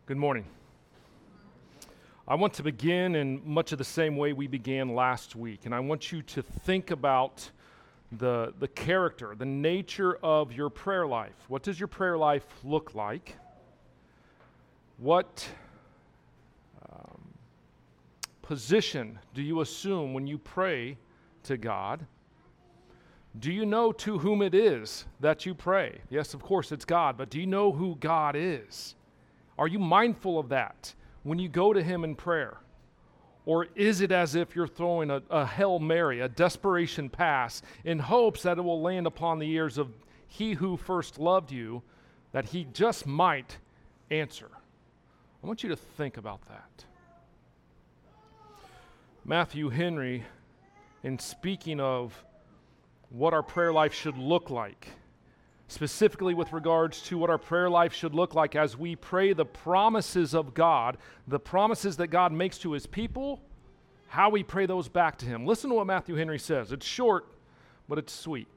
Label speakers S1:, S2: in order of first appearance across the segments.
S1: Good morning. I want to begin in much of the same way we began last week, and I want you to think about the character, the nature of your prayer life. What does your prayer life look like? What position do you assume when you pray to God? Do you know to whom it is that you pray? Yes, of course, it's God, but do you know who God is? Are you mindful of that when you go to Him in prayer? Or is it as if you're throwing a Hail Mary, a desperation pass, in hopes that it will land upon the ears of He who first loved you, that He just might answer? I want you to think about that. Matthew Henry, in speaking of what our prayer life should look like, specifically with regards to what our prayer life should look like as we pray the promises of God, the promises that God makes to His people, how we pray those back to Him. Listen to what Matthew Henry says. It's short, but it's sweet.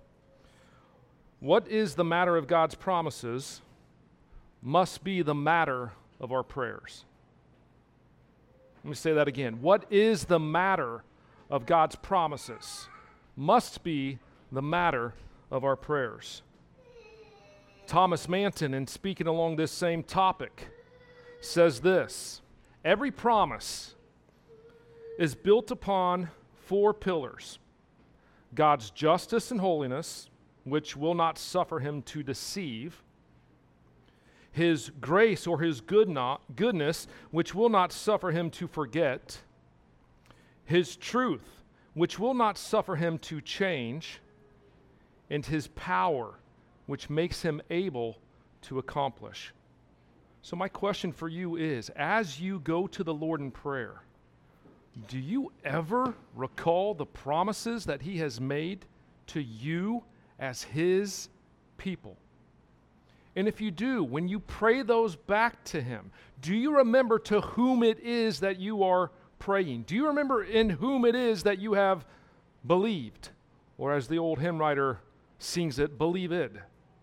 S1: What is the matter of God's promises must be the matter of our prayers. Let me say that again. What is the matter of God's promises must be the matter of our prayers. Thomas Manton, in speaking along this same topic, says this: every promise is built upon four pillars: God's justice and holiness, which will not suffer Him to deceive; His grace or His goodness, which will not suffer Him to forget; His truth, which will not suffer Him to change; and His power, which makes Him able to accomplish. So my question for you is, as you go to the Lord in prayer, do you ever recall the promises that He has made to you as His people? And if you do, when you pray those back to Him, do you remember to whom it is that you are praying? Do you remember in whom it is that you have believed? Or as the old hymn writer sings it, believed.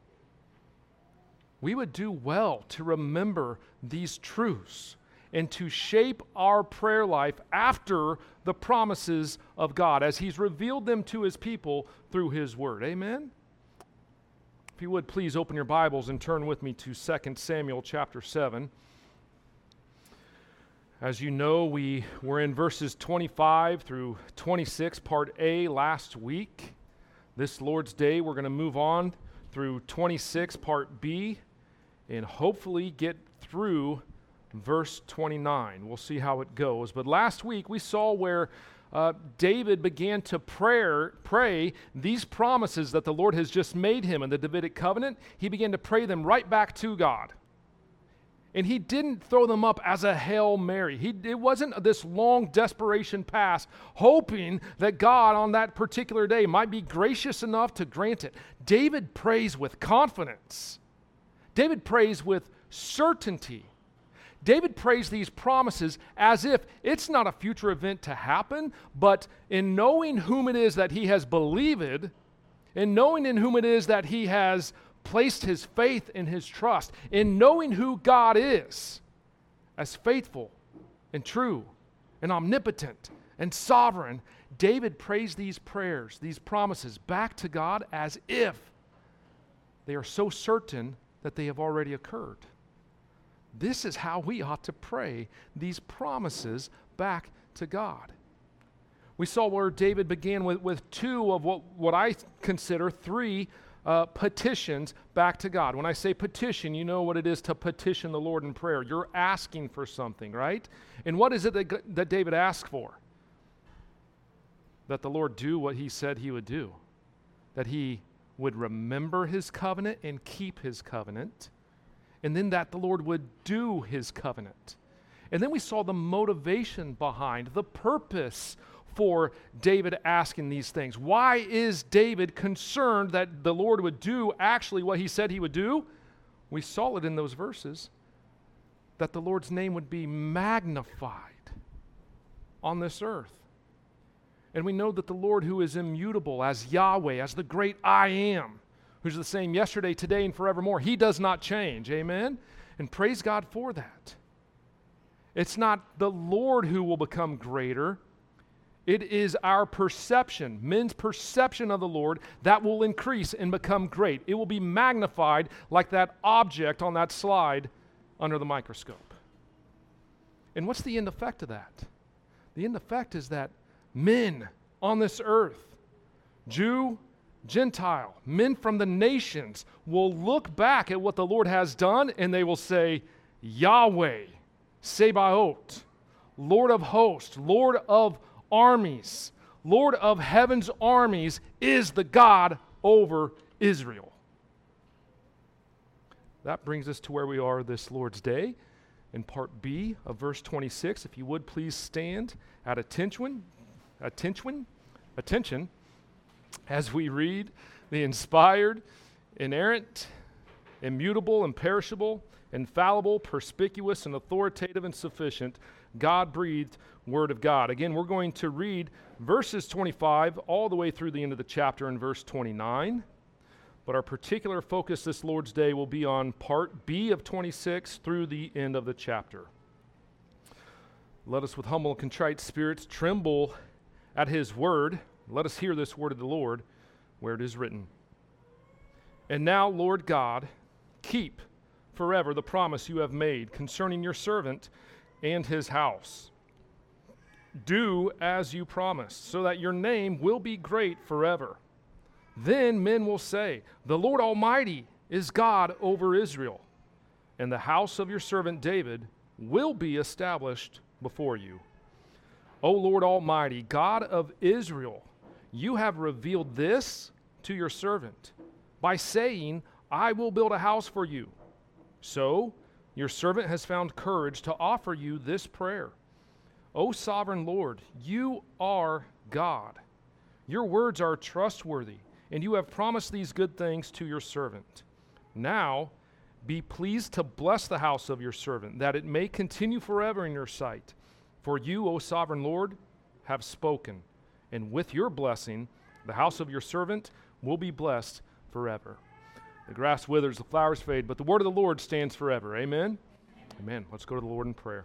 S1: We would do well to remember these truths and to shape our prayer life after the promises of God as He's revealed them to His people through His Word. Amen? If you would, please open your Bibles and turn with me to 2 Samuel chapter 7. As you know, we were in verses 25 through 26, part A, last week. This Lord's Day, we're going to move on through 26, part B, and hopefully get through verse 29. We'll see how it goes. But last week, we saw where David began to pray these promises that the Lord has just made him in the Davidic covenant. He began to pray them right back to God. And he didn't throw them up as a Hail Mary. It wasn't this long desperation pass, hoping that God on that particular day might be gracious enough to grant it. David prays with confidence. David prays with certainty. David prays these promises as if it's not a future event to happen, but in knowing whom it is that he has believed, in knowing in whom it is that he has placed his faith and his trust, in knowing who God is as faithful and true and omnipotent and sovereign, David prays these prayers, these promises back to God as if they are so certain that they have already occurred. This is how we ought to pray these promises back to God. We saw where David began with two of what I consider three petitions back to God. When I say petition, you know what it is to petition the Lord in prayer. You're asking for something, right? And what is it that David asked for? That the Lord do what He said He would do. That He would remember His covenant and keep His covenant. And then that the Lord would do His covenant. And then we saw the motivation behind, the purpose for David asking these things. Why is David concerned that the Lord would do actually what He said He would do? We saw it in those verses, that the Lord's name would be magnified on this earth. And we know that the Lord, who is immutable as Yahweh, as the great I Am, who's the same yesterday, today, and forevermore, He does not change. Amen? And praise God for that. It's not the Lord who will become greater. It is our perception, men's perception of the Lord, that will increase and become great. It will be magnified like that object on that slide under the microscope. And what's the end effect of that? The end effect is that men on this earth, Jew, Gentile, men from the nations, will look back at what the Lord has done and they will say, Yahweh, Sebaot, Lord of hosts, Lord of armies, Lord of heaven's armies is the God over Israel. That brings us to where we are this Lord's Day in part B of verse 26. If you would please stand at attention as we read the inspired, inerrant, immutable, imperishable, infallible, perspicuous, and authoritative and sufficient God-breathed Word of God. Again, we're going to read verses 25 all the way through the end of the chapter in verse 29. But our particular focus this Lord's Day will be on part B of 26 through the end of the chapter. Let us with humble and contrite spirits tremble at His word. Let us hear this word of the Lord where it is written. And now, Lord God, keep forever the promise you have made concerning your servant and his house. Do as you promised, so that your name will be great forever. Then men will say, the Lord Almighty is God over Israel, and the house of your servant David will be established before you. O Lord Almighty, God of Israel, you have revealed this to your servant by saying, I will build a house for you. So your servant has found courage to offer you this prayer. O sovereign Lord, you are God. Your words are trustworthy, and you have promised these good things to your servant. Now, be pleased to bless the house of your servant, that it may continue forever in your sight. For you, O sovereign Lord, have spoken, and with your blessing, the house of your servant will be blessed forever. The grass withers, the flowers fade, but the word of the Lord stands forever. Amen? Amen. Let's go to the Lord in prayer.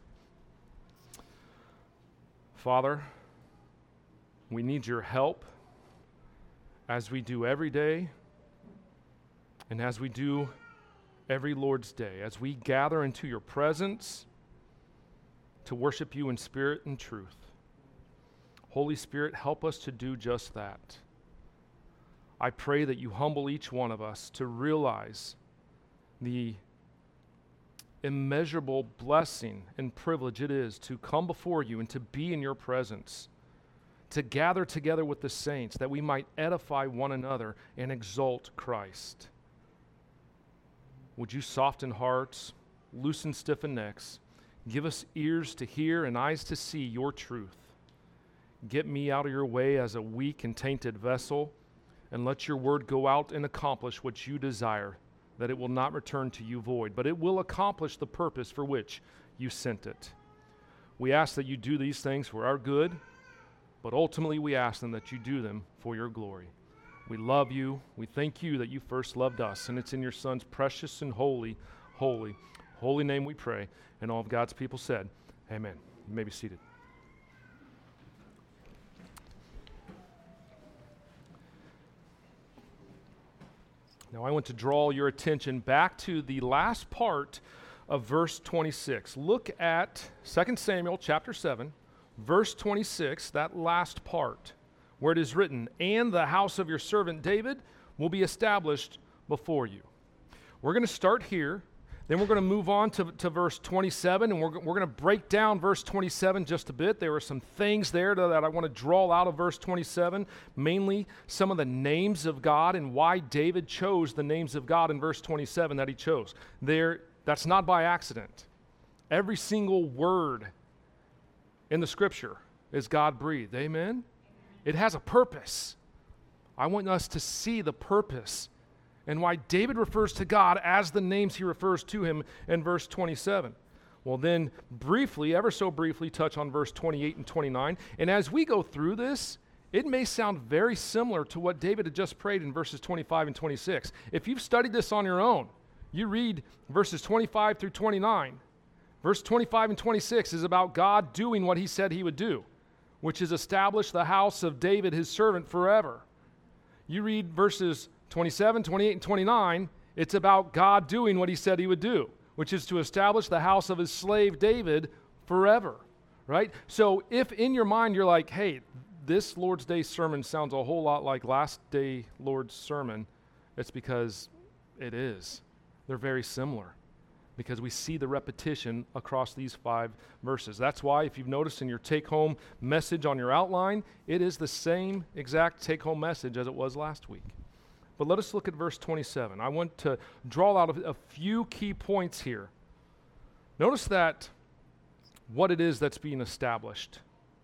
S1: Father, we need your help as we do every day and as we do every Lord's Day, as we gather into your presence to worship you in spirit and truth. Holy Spirit, help us to do just that. I pray that you humble each one of us to realize the immeasurable blessing and privilege it is to come before you and to be in your presence, to gather together with the saints, that we might edify one another and exalt Christ. Would you soften hearts, loosen stiffened necks, give us ears to hear and eyes to see your truth. Get me out of your way as a weak and tainted vessel, and let your word go out and accomplish what you desire, that it will not return to you void, but it will accomplish the purpose for which you sent it. We ask that you do these things for our good, but ultimately we ask them that you do them for your glory. We love you. We thank you that you first loved us, and it's in your Son's precious and holy name we pray. And all of God's people said, amen. You may be seated. Now I want to draw your attention back to the last part of verse 26. Look at 2 Samuel chapter 7, verse 26, that last part, where it is written, and the house of your servant David will be established before you. We're going to start here. Then we're going to move on to verse 27, and we're going to break down verse 27 just a bit. There are some things there that I want to draw out of verse 27, mainly some of the names of God and why David chose the names of God in verse 27 that he chose. That's not by accident. Every single word in the Scripture is God-breathed. Amen? It has a purpose. I want us to see the purpose and why David refers to God as the names he refers to him in verse 27. Well, then briefly, ever so briefly, touch on verse 28 and 29. And as we go through this, it may sound very similar to what David had just prayed in verses 25 and 26. If you've studied this on your own, You read verses 25 through 29. Verse 25 and 26 is about God doing what he said he would do, which is establish the house of David, his servant, forever. You read verses 27, 28, and 29, it's about God doing what he said he would do, which is to establish the house of his slave David forever, right? So if in your mind you're like, hey, this Lord's Day sermon sounds a whole lot like last day Lord's sermon, it's because it is. They're very similar, because we see the repetition across these 5 verses. That's why, if you've noticed in your take-home message on your outline, it is the same exact take-home message as it was last week. But let us look at verse 27. I want to draw out a few key points here. Notice that what it is that's being established.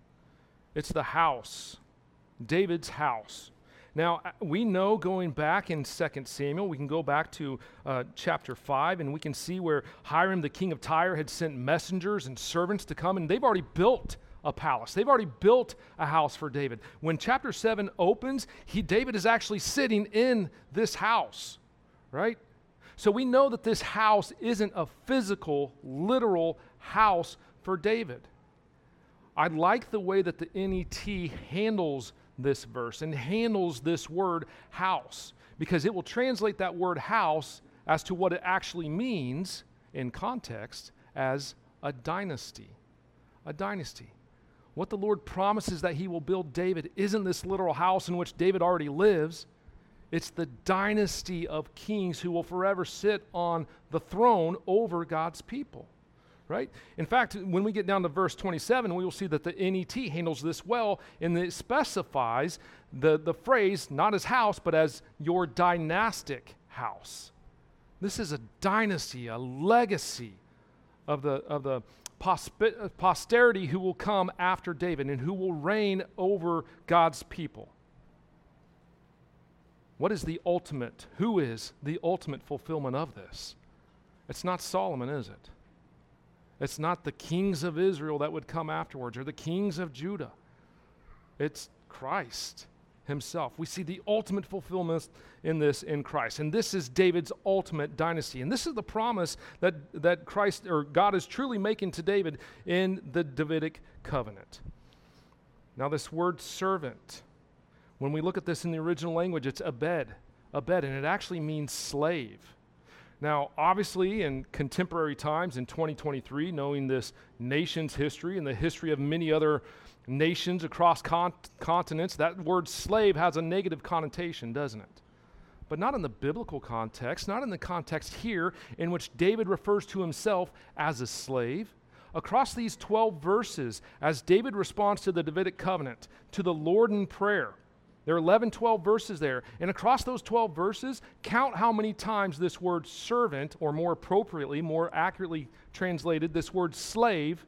S1: It's the house, David's house. Now, we know going back in 2 Samuel, we can go back to chapter 5, and we can see where Hiram, the king of Tyre, had sent messengers and servants to come, and they've already built a palace. They've already built a house for David. When chapter 7 opens, David is actually sitting in this house, right? So we know that this house isn't a physical, literal house for David. I like the way that the NET handles this verse and handles this word house, because it will translate that word house as to what it actually means in context as a dynasty. A dynasty. What the Lord promises that he will build David isn't this literal house in which David already lives. It's the dynasty of kings who will forever sit on the throne over God's people. Right? In fact, when we get down to verse 27, we will see that the NET handles this well, and it specifies the phrase not as house, but as your dynastic house. This is a dynasty, a legacy of the posterity who will come after David and who will reign over God's people. What is the ultimate? Who is the ultimate fulfillment of this? It's not Solomon, is it? It's not the kings of Israel that would come afterwards or the kings of Judah. It's Christ himself. We see the ultimate fulfillment in this in Christ. And this is David's ultimate dynasty. And this is the promise that Christ or God is truly making to David in the Davidic covenant. Now this word servant, when we look at this in the original language, it's abed, and it actually means slave. Now, obviously, in contemporary times, in 2023, knowing this nation's history and the history of many other nations across continents, that word slave has a negative connotation, doesn't it? But not in the biblical context, not in the context here in which David refers to himself as a slave. Across these 12 verses, as David responds to the Davidic covenant, to the Lord in prayer, there are 11, 12 verses there. And across those 12 verses, count how many times this word servant, or more appropriately, more accurately translated, this word slave,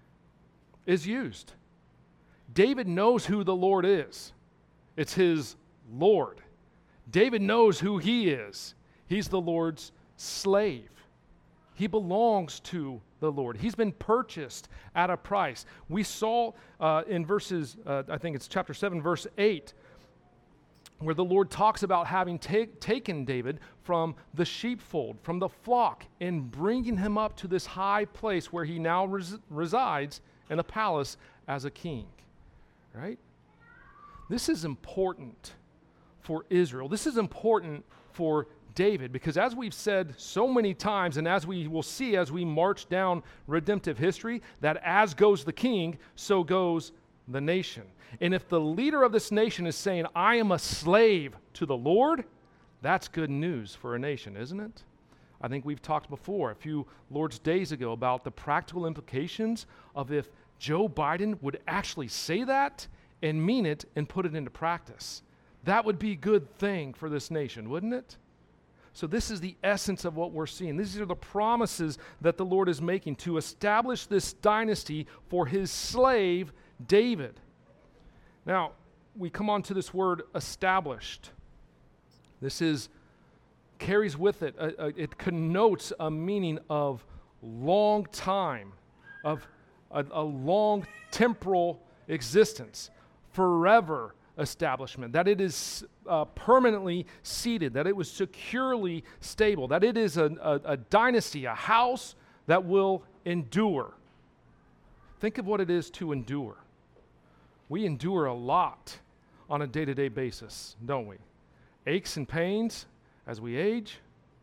S1: is used. David knows who the Lord is. It's his Lord. David knows who he is. He's the Lord's slave. He belongs to the Lord. He's been purchased at a price. We saw in verses, I think it's chapter 7, verse 8, where the Lord talks about having taken David from the sheepfold, from the flock, and bringing him up to this high place where he now resides in a palace as a king, right? This is important for Israel. This is important for David, because as we've said so many times, and as we will see as we march down redemptive history, that as goes the king, so goes the nation. And if the leader of this nation is saying, I am a slave to the Lord, that's good news for a nation, isn't it? I think we've talked before, a few Lord's Days ago, about the practical implications of if Joe Biden would actually say that and mean it and put it into practice. That would be a good thing for this nation, wouldn't it? So this is the essence of what we're seeing. These are the promises that the Lord is making to establish this dynasty for his slave, David. Now, we come on to this word established. This carries with it, it connotes a meaning of long time, of a long temporal existence, forever establishment, that it is permanently seated, that it was securely stable, that it is a dynasty, a house that will endure. Think of what it is to endure. We endure a lot on a day-to-day basis, don't we? Aches and pains as we age,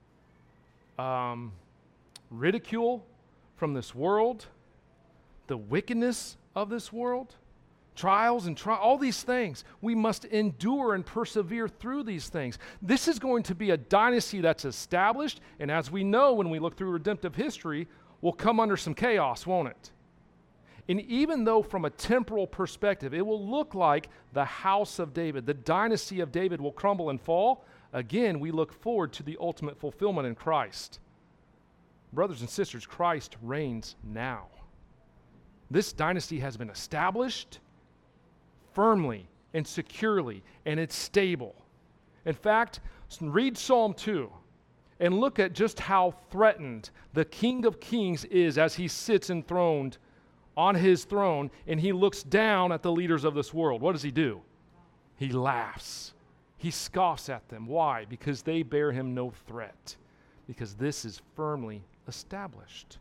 S1: ridicule from this world, the wickedness of this world, trials and all these things. We must endure and persevere through these things. This is going to be a dynasty that's established, and as we know when we look through redemptive history, will come under some chaos, won't it? And even though from a temporal perspective, it will look like the house of David, the dynasty of David will crumble and fall, again, we look forward to the ultimate fulfillment in Christ. Brothers and sisters, Christ reigns now. This dynasty has been established firmly and securely, and it's stable. In fact, read Psalm 2 and look at just how threatened the King of Kings is as he sits enthroned on his throne, and he looks down at the leaders of this world. What does he do? He laughs. He scoffs at them. Why? Because they bear him no threat. Because this is firmly established.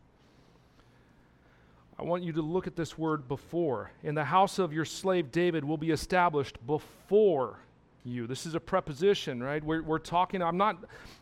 S1: I want you to look at this word before. In the house of your slave David will be established before you. This is a preposition, right? We're talking, I'm not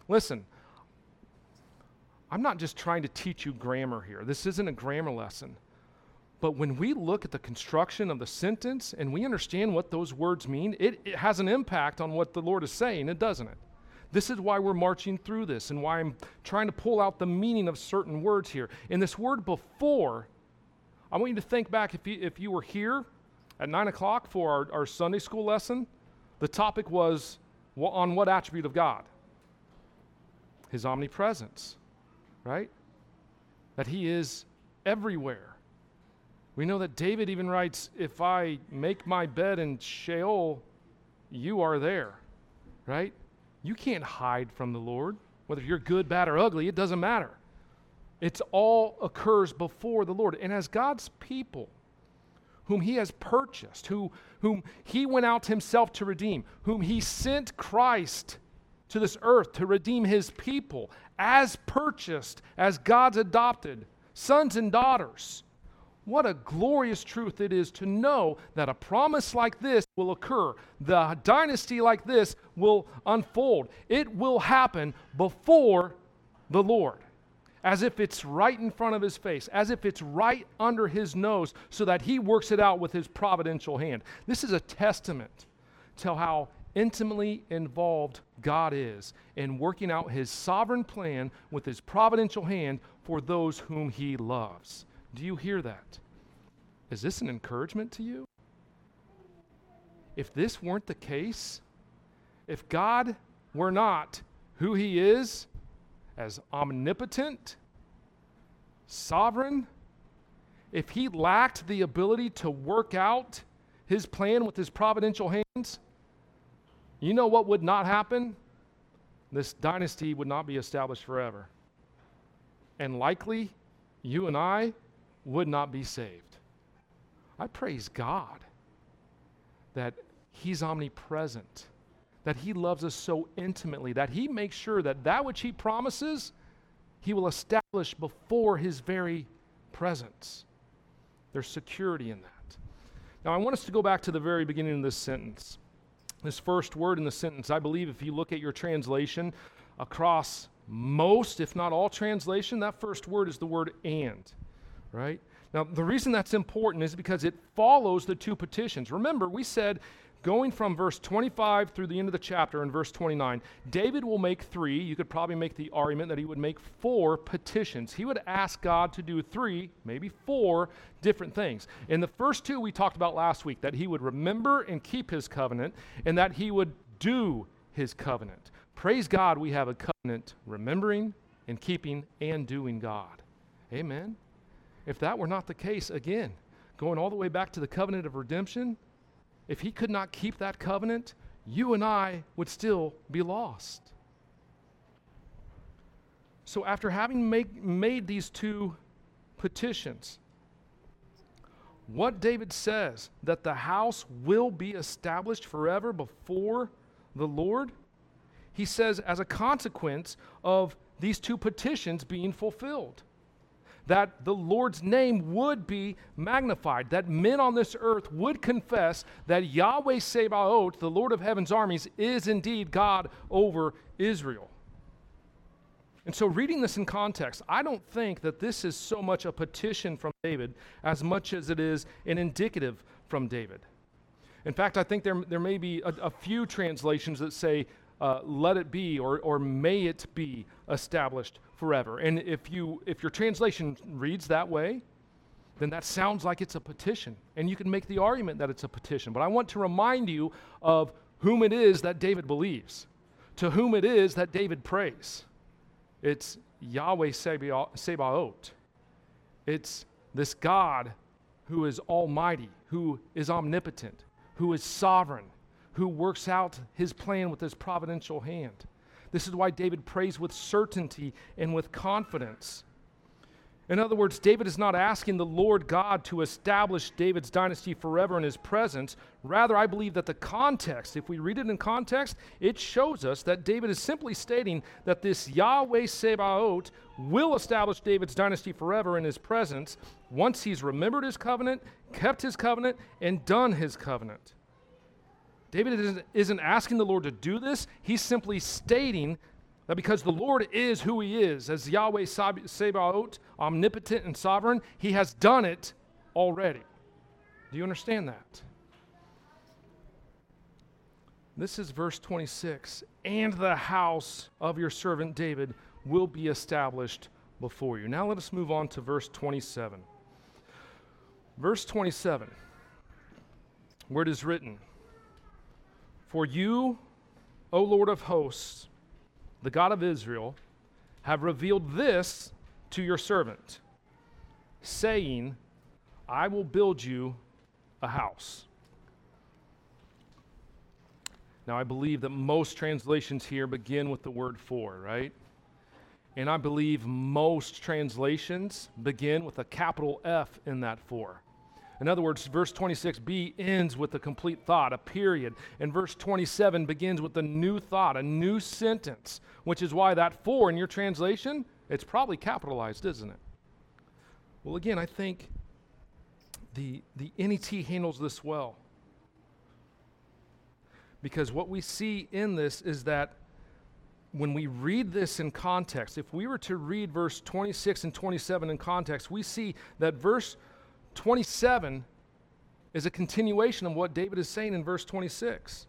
S1: just trying to teach you grammar here. This isn't a grammar lesson. But when we look at the construction of the sentence and we understand what those words mean, it has an impact on what the Lord is saying, doesn't it? This is why we're marching through this and why I'm trying to pull out the meaning of certain words here. In this word before, I want you to think back if you were here at 9 o'clock for our Sunday school lesson, the topic was on what attribute of God? His omnipresence, right? That he is everywhere. We know that David even writes, if I make my bed in Sheol, you are there, right? You can't hide from the Lord. Whether you're good, bad, or ugly, it doesn't matter. It all occurs before the Lord. And as God's people, whom he has purchased, whom he went out himself to redeem, whom he sent Christ to this earth to redeem his people, as purchased, as God's adopted sons and daughters, what a glorious truth it is to know that a promise like this will occur. The dynasty like this will unfold. It will happen before the Lord, as if it's right in front of his face, as if it's right under his nose, so that he works it out with his providential hand. This is a testament to how intimately involved God is in working out his sovereign plan with his providential hand for those whom he loves. Do you hear that? Is this an encouragement to you? If this weren't the case, if God were not who he is, as omnipotent, sovereign, if he lacked the ability to work out his plan with his providential hands, you know what would not happen? This dynasty would not be established forever. And likely, you and I would not be saved. I praise God that he's omnipresent, that he loves us so intimately, that he makes sure that which he promises, he will establish before his very presence. There's security in that. Now, I want us to go back to the very beginning of this sentence. This first word in the sentence, I believe if you look at your translation across most, if not all translation, that first word is the word and, right? Now, the reason that's important is because it follows the two petitions. Remember, we said going from verse 25 through the end of the chapter in verse 29, David will make three. You could probably make the argument that he would make 4 petitions. He would ask God to do 3, maybe 4 different things. In the first 2 we talked about last week, that he would remember and keep his covenant, and that he would do his covenant. Praise God, we have a covenant remembering and keeping and doing God. Amen. If that were not the case, again, going all the way back to the covenant of redemption, if he could not keep that covenant, you and I would still be lost. So after having made these 2 petitions, what David says, that the house will be established forever before the Lord, he says as a consequence of these two petitions being fulfilled, that the Lord's name would be magnified, that men on this earth would confess that Yahweh Sabaoth, the Lord of heaven's armies, is indeed God over Israel. And so reading this in context, I don't think that this is so much a petition from David as much as it is an indicative from David. In fact, I think there may be a few translations that say, let it be or may it be established forever. And if your translation reads that way, then that sounds like it's a petition. And you can make the argument that it's a petition. But I want to remind you of whom it is that David believes, to whom it is that David prays. It's Yahweh Sabaoth. It's this God who is almighty, who is omnipotent, who is sovereign, who works out his plan with his providential hand. This is why David prays with certainty and with confidence. In other words, David is not asking the Lord God to establish David's dynasty forever in his presence. Rather, I believe that the context, if we read it in context, it shows us that David is simply stating that this Yahweh Sabaoth will establish David's dynasty forever in his presence once he's remembered his covenant, kept his covenant, and done his covenant. David isn't asking the Lord to do this. He's simply stating that because the Lord is who he is, as Yahweh Sabaoth, omnipotent and sovereign, he has done it already. Do you understand that? This is verse 26. And the house of your servant David will be established before you. Now let us move on to verse 27. Verse 27, where it is written, For you, O Lord of hosts, the God of Israel, have revealed this to your servant, saying, I will build you a house. Now, I believe that most translations here begin with the word for, right? And I believe most translations begin with a capital F in that for. In other words, verse 26b ends with a complete thought, a period. And verse 27 begins with a new thought, a new sentence, which is why that for in your translation, it's probably capitalized, isn't it? Well, again, I think the NET handles this well. Because what we see in this is that when we read this in context, if we were to read verse 26 and 27 in context, we see that verse 27 is a continuation of what David is saying in verse 26.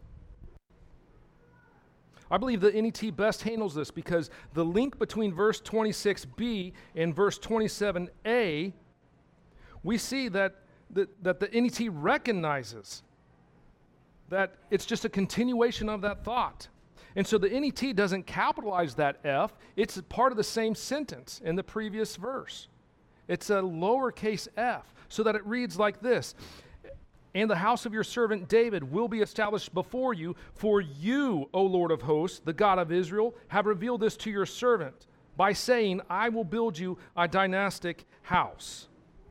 S1: I believe the NET best handles this because the link between verse 26b and verse 27a, we see that the NET recognizes that it's just a continuation of that thought. And so the NET doesn't capitalize that F. It's part of the same sentence in the previous verse. It's a lowercase f, so that it reads like this. And the house of your servant David will be established before you, for you, O Lord of hosts, the God of Israel, have revealed this to your servant by saying, I will build you a dynastic house.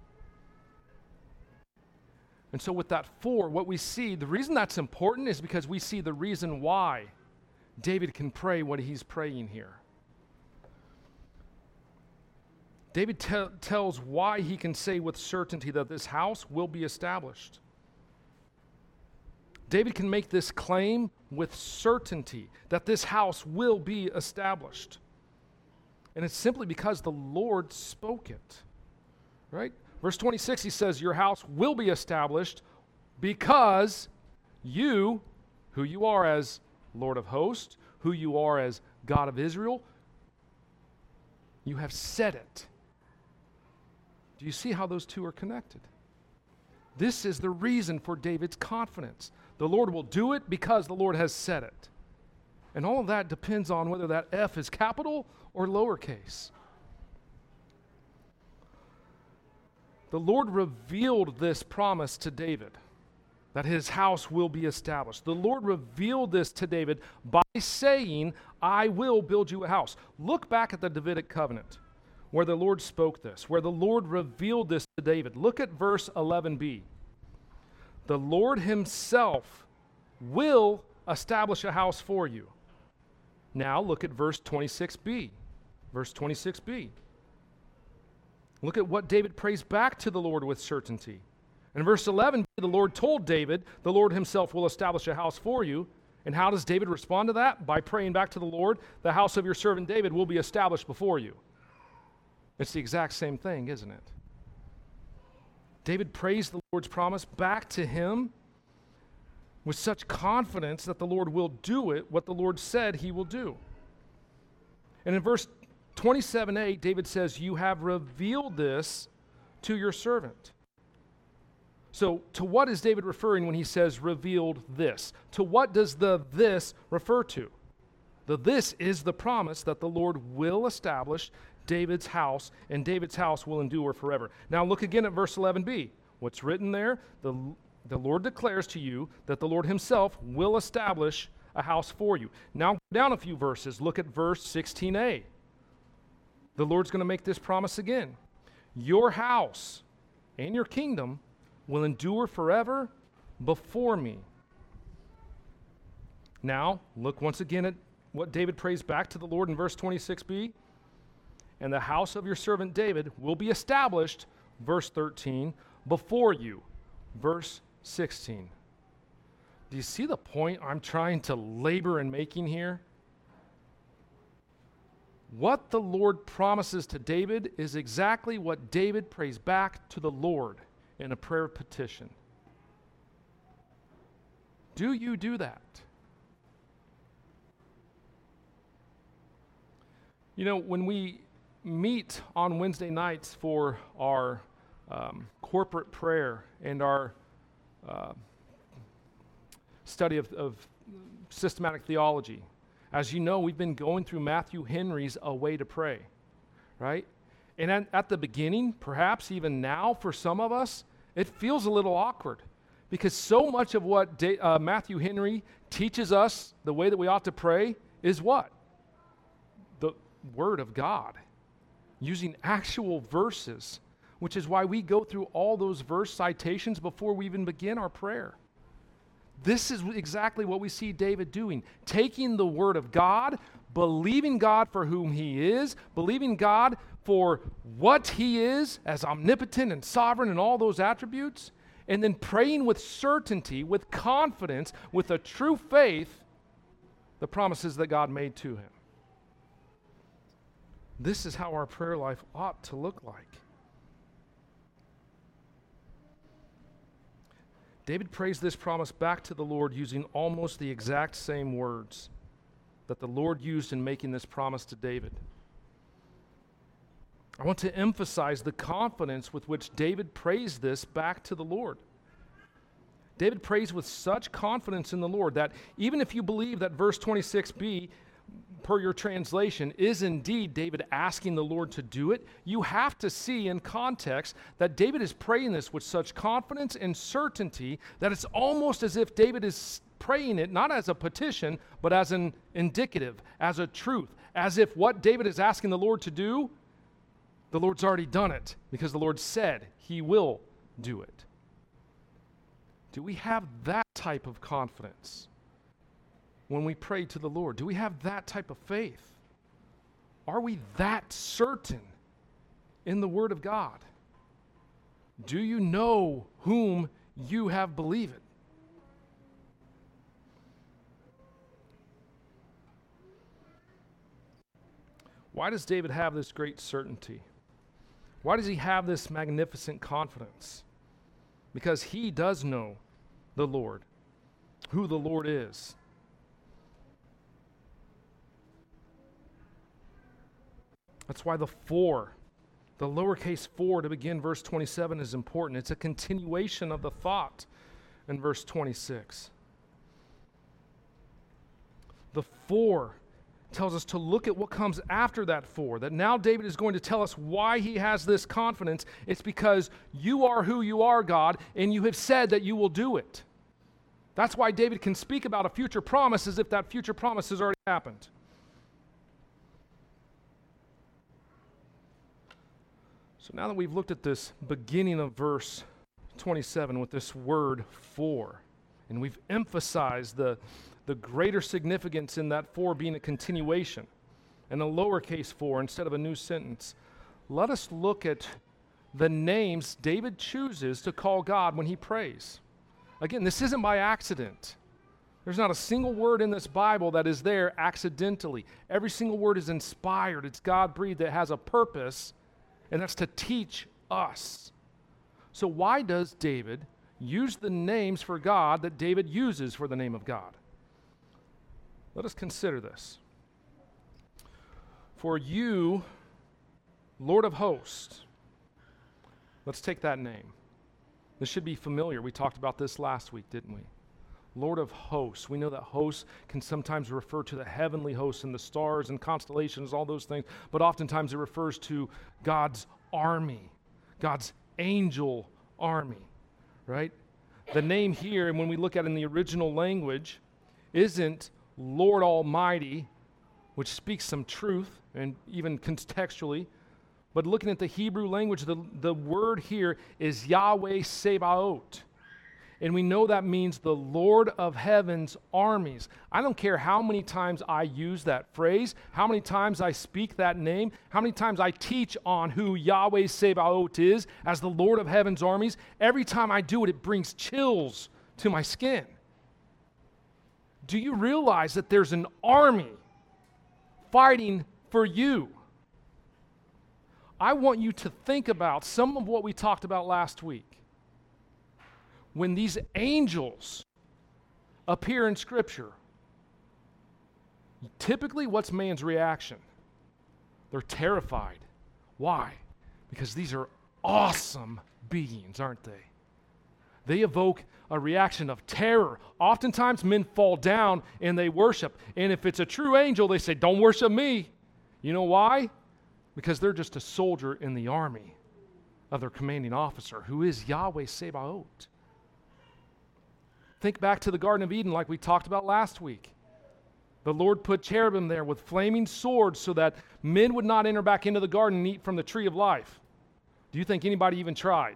S1: And so with that for, what we see, the reason that's important is because we see the reason why David can pray what he's praying here. David tells why he can say with certainty that this house will be established. David can make this claim with certainty that this house will be established. And it's simply because the Lord spoke it, right? Verse 26, he says, your house will be established because you, who you are as Lord of hosts, who you are as God of Israel, you have said it. Do you see how those two are connected? This is the reason for David's confidence. The Lord will do it because the Lord has said it. And all of that depends on whether that F is capital or lowercase. The Lord revealed this promise to David, that his house will be established. The Lord revealed this to David by saying, I will build you a house. Look back at the Davidic covenant. where the Lord spoke this, where the Lord revealed this to David. Look at verse 11b. The Lord himself will establish a house for you. Now look at verse 26b. Verse 26b. Look at what David prays back to the Lord with certainty. In verse 11, the Lord told David, the Lord himself will establish a house for you. And how does David respond to that? By praying back to the Lord, the house of your servant David will be established before you. It's the exact same thing, isn't it? David prays the Lord's promise back to him with such confidence that the Lord will do it, what the Lord said he will do. And in verse 27a, David says, you have revealed this to your servant. So to what is David referring when he says revealed this? To what does the this refer to? The this is the promise that the Lord will establish David's house, and David's house will endure forever. Now look again at verse 11b. What's written there? The Lord declares to you that the Lord himself will establish a house for you. Now go down a few verses. Look at verse 16a. The Lord's going to make this promise again. Your house and your kingdom will endure forever before me. Now, look once again at what David prays back to the Lord in verse 26b. And the house of your servant David will be established, verse 13, before you, verse 16. Do you see the point I'm trying to labor in making here? What the Lord promises to David is exactly what David prays back to the Lord in a prayer of petition. Do you do that? You know, when we meet on Wednesday nights for our corporate prayer and our study of systematic theology, as you know, we've been going through Matthew Henry's A Way to Pray, right? And at the beginning, perhaps even now for some of us, it feels a little awkward because so much of what Matthew Henry teaches us, the way that we ought to pray, is what? The Word of God, using actual verses, which is why we go through all those verse citations before we even begin our prayer. This is exactly what we see David doing, taking the Word of God, believing God for whom He is, believing God for what He is as omnipotent and sovereign and all those attributes, and then praying with certainty, with confidence, with a true faith, the promises that God made to him. This is how our prayer life ought to look like. David prays this promise back to the Lord using almost the exact same words that the Lord used in making this promise to David. I want to emphasize the confidence with which David prays this back to the Lord. David prays with such confidence in the Lord that even if you believe that verse 26b, per your translation, is indeed David asking the Lord to do it, you have to see in context that David is praying this with such confidence and certainty that it's almost as if David is praying it not as a petition, but as an indicative, as a truth, as if what David is asking the Lord to do, the Lord's already done it because the Lord said He will do it. Do we have that type of confidence when we pray to the Lord? Do we have that type of faith? Are we that certain in the Word of God? Do you know whom you have believed? Why does David have this great certainty? Why does he have this magnificent confidence? Because he does know the Lord, who the Lord is. That's why the lowercase 4 to begin verse 27 is important. It's a continuation of the thought in verse 26. The 4 tells us to look at what comes after that 4, that now David is going to tell us why he has this confidence. It's because you are who you are, God, and you have said that you will do it. That's why David can speak about a future promise as if that future promise has already happened. So now that we've looked at this beginning of verse 27 with this word for, and we've emphasized the greater significance in that for being a continuation and a lowercase for instead of a new sentence, let us look at the names David chooses to call God when he prays. Again, this isn't by accident. There's not a single word in this Bible that is there accidentally. Every single word is inspired. It's God-breathed. It has a purpose, and that's to teach us. So why does David use the names for God that David uses for the name of God? Let us consider this. For you, Lord of hosts, let's take that name. This should be familiar. We talked about this last week, didn't we? Lord of hosts. We know that hosts can sometimes refer to the heavenly hosts and the stars and constellations, all those things, but oftentimes it refers to God's army, God's angel army, right? The name here, and when we look at it in the original language, isn't Lord Almighty, which speaks some truth, and even contextually, but looking at the Hebrew language, the word here is Yahweh Sebaot. And we know that means the Lord of heaven's armies. I don't care how many times I use that phrase, how many times I speak that name, how many times I teach on who Yahweh Sebaot is as the Lord of heaven's armies. Every time I do it, it brings chills to my skin. Do you realize that there's an army fighting for you? I want you to think about some of what we talked about last week. When these angels appear in Scripture, typically what's man's reaction? They're terrified. Why? Because these are awesome beings, aren't they? They evoke a reaction of terror. Oftentimes men fall down and they worship. And if it's a true angel, they say, "Don't worship me." You know why? Because they're just a soldier in the army of their commanding officer, who is Yahweh Sebaot. Think back to the Garden of Eden like we talked about last week. The Lord put cherubim there with flaming swords so that men would not enter back into the garden and eat from the tree of life. Do you think anybody even tried?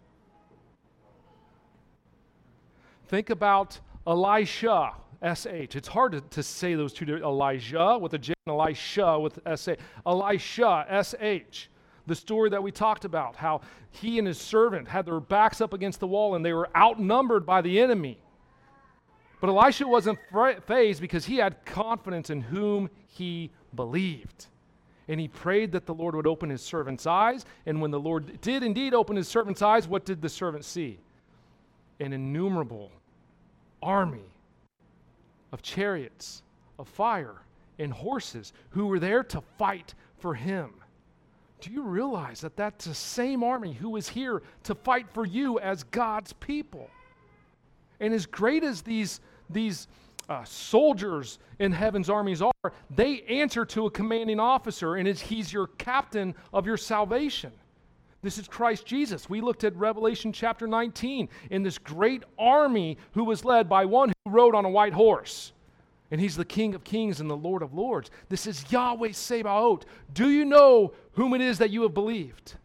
S1: Think about Elisha, S-H. It's hard to say those two, Elijah with a J and Elisha with S-H. Elisha, S-H. The story that we talked about, how he and his servant had their backs up against the wall and they were outnumbered by the enemy. But Elisha wasn't fazed because he had confidence in whom he believed. And he prayed that the Lord would open his servant's eyes. And when the Lord did indeed open his servant's eyes, what did the servant see? An innumerable army of chariots, of fire, and horses who were there to fight for him. Do you realize that that's the same army who is here to fight for you as God's people? And as great as these soldiers in heaven's armies are, they answer to a commanding officer, and he's your captain of your salvation. This is Christ Jesus. We looked at Revelation chapter 19 in this great army who was led by one who rode on a white horse. And he's the King of kings and the Lord of lords. This is Yahweh Sebaot. Do you know whom it is that you have believed?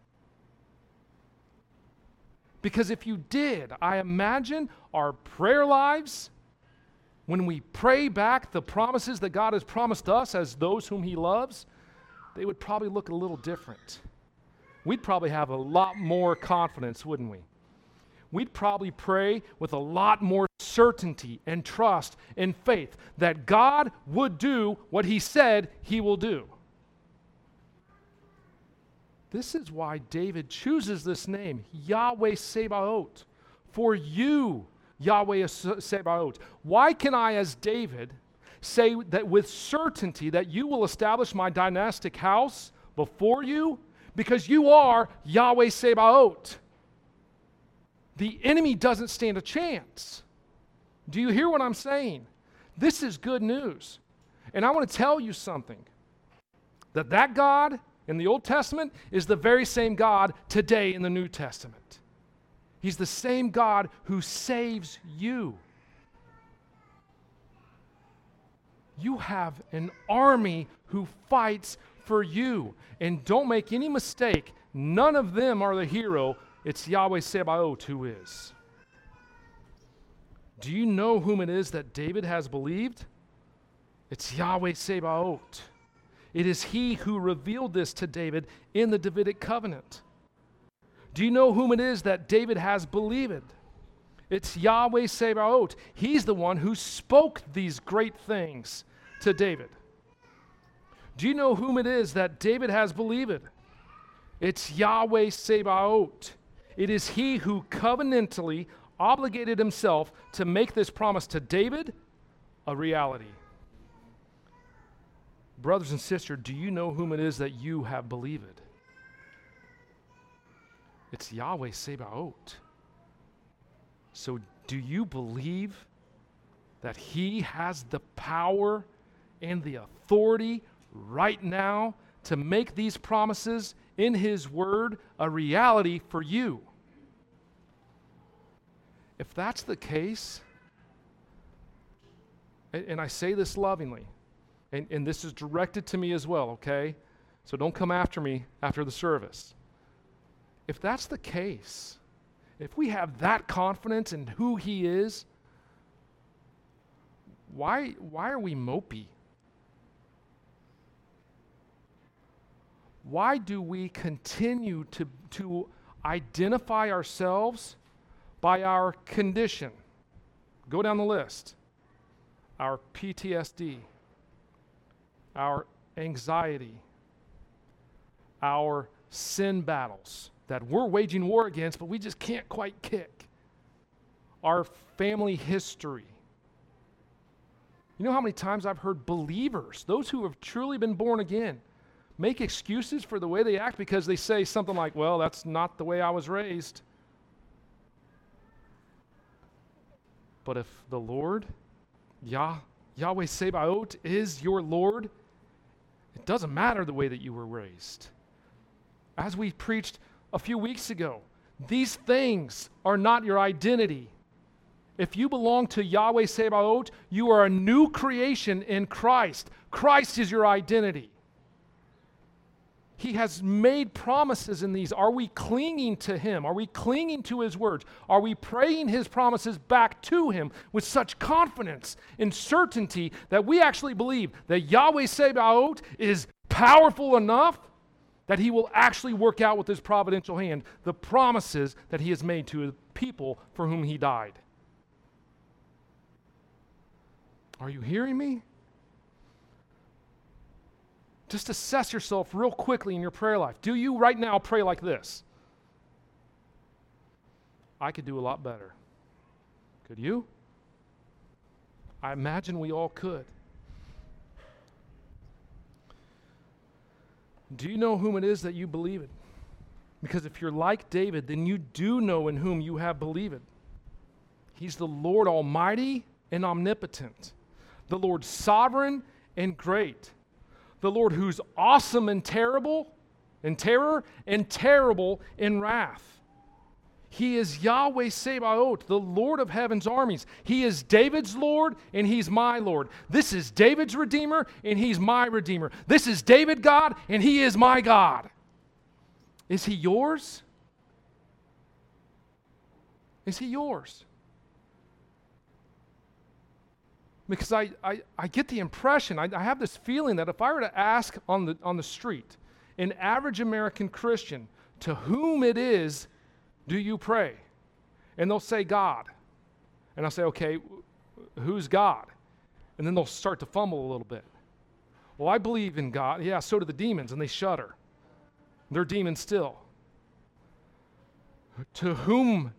S1: Because if you did, I imagine our prayer lives, when we pray back the promises that God has promised us as those whom he loves, they would probably look a little different. We'd probably have a lot more confidence, wouldn't we? We'd probably pray with a lot more certainty and trust and faith that God would do what he said he will do. This is why David chooses this name, Yahweh Sebaot. For you, Yahweh Sebaot. Why can I, as David, say that with certainty that you will establish my dynastic house before you? Because you are Yahweh Sebaot. The enemy doesn't stand a chance. Do you hear what I'm saying? This is good news. And I want to tell you something. That God in the Old Testament is the very same God today in the New Testament. He's the same God who saves you. You have an army who fights for you. And don't make any mistake None of them are the hero. It's Yahweh Sabaoth who is. Do you know whom it is that David has believed? It's Yahweh Sabaoth. It is he who revealed this to David in the Davidic covenant. Do you know whom it is that David has believed? It's Yahweh Sabaoth. He's the one who spoke these great things to David. Do you know whom it is that David has believed? It's Yahweh Sabaoth. It is he who covenantally obligated himself to make this promise to David a reality. Brothers and sisters, do you know whom it is that you have believed? It's Yahweh Sabaoth. So do you believe that he has the power and the authority right now to make these promises in his word a reality for you? If that's the case, and I say this lovingly, and this is directed to me as well, okay? So don't come after me after the service. If that's the case, if we have that confidence in who he is, why are we mopey? Why do we continue to identify ourselves by our condition? Go down the list. Our PTSD, our anxiety, our sin battles that we're waging war against, but we just can't quite kick. Our family history. You know how many times I've heard believers, those who have truly been born again, make excuses for the way they act because they say something like, well, that's not the way I was raised. But if the Lord, Yahweh Sabaoth, is your Lord, it doesn't matter the way that you were raised. As we preached a few weeks ago, these things are not your identity. If you belong to Yahweh Sabaoth, you are a new creation in Christ. Christ is your identity. He has made promises in these. Are we clinging to him? Are we clinging to his words? Are we praying his promises back to him with such confidence and certainty that we actually believe that Yahweh Sabaoth is powerful enough that he will actually work out with his providential hand the promises that he has made to the people for whom he died? Are you hearing me? Just assess yourself real quickly in your prayer life. Do you right now pray like this? I could do a lot better. Could you? I imagine we all could. Do you know whom it is that you believe in? Because if you're like David, then you do know in whom you have believed. He's the Lord Almighty and omnipotent, the Lord sovereign and great, the Lord who's awesome and terrible in terror and terrible in wrath. He is Yahweh Sabaoth, the Lord of heaven's armies. He is David's Lord, and he's my Lord. This is David's Redeemer, and he's my Redeemer. This is David God, and he is my God. Is he yours? Is he yours? Because I get the impression, I have this feeling that if I were to ask on the street, an average American Christian, to whom it is do you pray? And they'll say God. And I'll say, okay, who's God? And then they'll start to fumble a little bit. Well, I believe in God. Yeah, so do the demons, and they shudder. They're demons still. To whom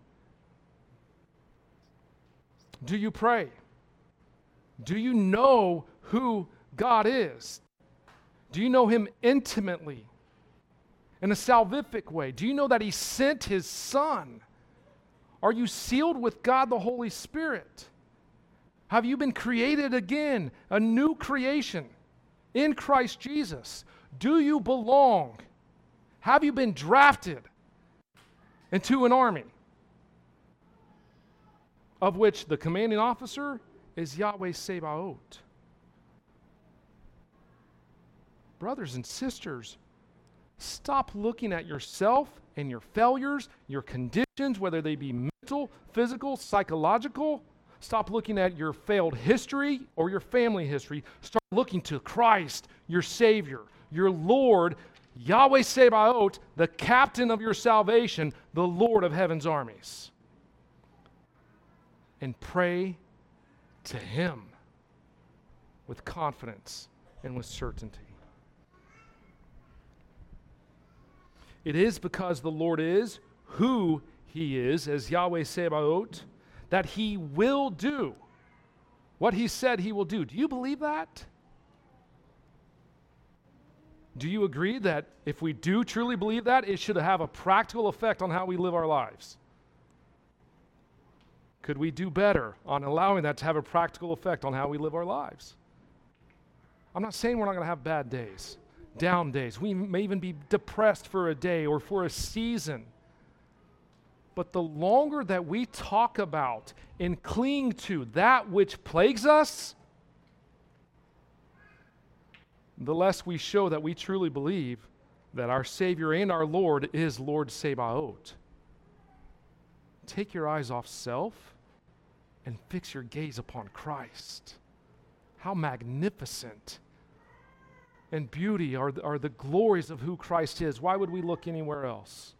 S1: do you pray? Do you know who God is? Do you know him intimately? In a salvific way? Do you know that he sent his Son? Are you sealed with God the Holy Spirit? Have you been created again, a new creation in Christ Jesus? Do you belong? Have you been drafted into an army of which the commanding officer is Yahweh Sabaoth? Brothers and sisters, Stop looking at yourself and your failures, your conditions, whether they be mental, physical, psychological. Stop looking at your failed history or your family history. Start looking to Christ, your Savior, your Lord, Yahweh Sebaot, the captain of your salvation, the Lord of heaven's armies. And pray to Him with confidence and with certainty. It is because the Lord is who He is, as Yahweh Sebaot, that He will do what He said He will do. Do you believe that? Do you agree that if we do truly believe that, it should have a practical effect on how we live our lives? Could we do better on allowing that to have a practical effect on how we live our lives? I'm not saying we're not going to have bad days, down days. We may even be depressed for a day or for a season. But the longer that we talk about and cling to that which plagues us, the less we show that we truly believe that our Savior and our Lord is Lord Sebaot. Take your eyes off self and fix your gaze upon Christ. How magnificent and beauty are the glories of who Christ is. Why would we look anywhere else?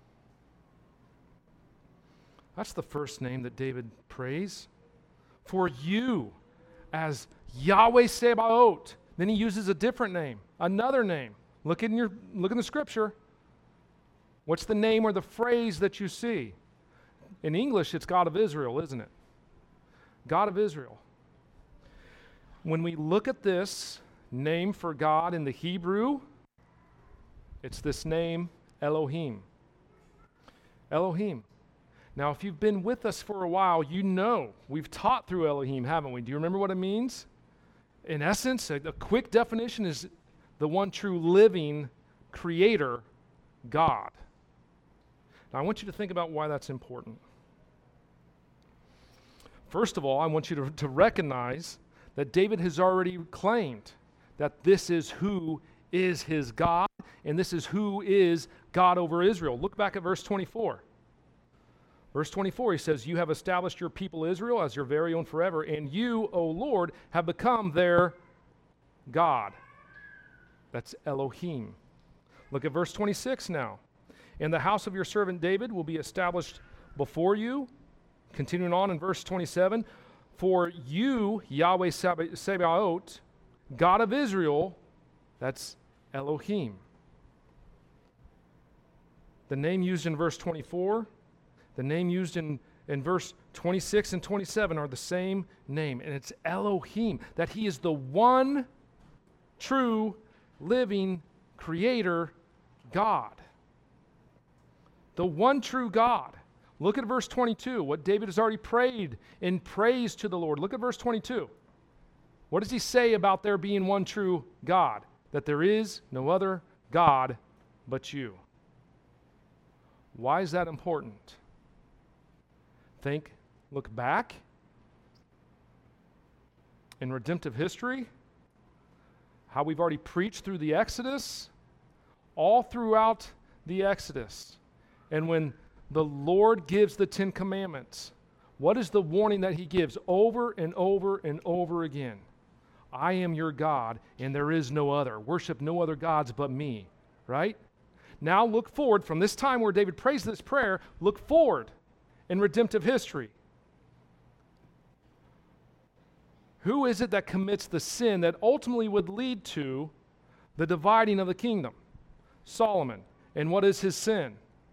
S1: That's the first name that David prays. For you as Yahweh Sebaot. Then he uses a different name, another name. Look in the scripture. What's the name or the phrase that you see? In English, it's God of Israel, isn't it? God of Israel. When we look at this name for God in the Hebrew, it's this name, Elohim. Elohim. Now, if you've been with us for a while, you know we've taught through Elohim, haven't we? Do you remember what it means? In essence, a quick definition is the one true living creator, God. Now, I want you to think about why that's important. First of all, I want you to recognize that David has already claimed that this is who is his God, and this is who is God over Israel. Look back at verse 24. Verse 24, he says, you have established your people Israel as your very own forever, and you, O Lord, have become their God. That's Elohim. Look at verse 26 now. And the house of your servant David will be established before you. Continuing on in verse 27, for you, Yahweh Sebaot, God of Israel, that's Elohim. The name used in verse 24, the name used in verse 26 and 27 are the same name, and it's Elohim, that He is the one true living creator God. The one true God. Look at verse 22, what David has already prayed in praise to the Lord. Look at verse 22. What does he say about there being one true God? That there is no other God but you. Why is that important? Look back in redemptive history, how we've already preached through the Exodus, all throughout the Exodus. And when the Lord gives the Ten Commandments, what is the warning that He gives over and over and over again? I am your God, and there is no other. Worship no other gods but me, right? Now look forward from this time where David prays this prayer, look forward in redemptive history. Who is it that commits the sin that ultimately would lead to the dividing of the kingdom? Solomon. And what is his sin?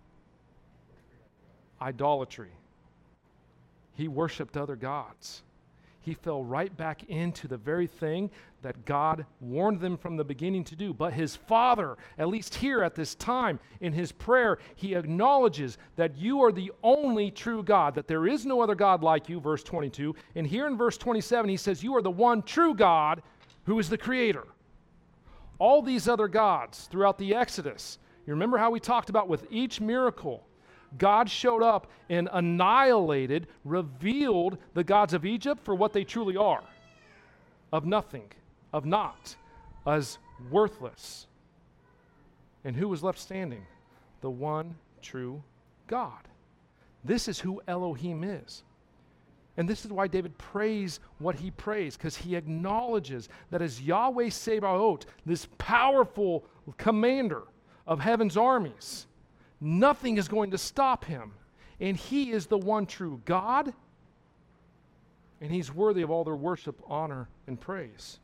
S1: Idolatry. He worshiped other gods. He fell right back into the very thing that God warned them from the beginning to do. But his father, at least here at this time in his prayer, he acknowledges that you are the only true God, that there is no other God like you, verse 22. And here in verse 27, he says, you are the one true God who is the creator. All these other gods throughout the Exodus, you remember how we talked about with each miracle, God showed up and annihilated, revealed the gods of Egypt for what they truly are, of nothing, of naught, as worthless. And who was left standing? The one true God. This is who Elohim is. And this is why David prays what he prays, because he acknowledges that as Yahweh Sebaot, this powerful commander of heaven's armies, nothing is going to stop him. And he is the one true God, and he's worthy of all their worship, honor, and praise.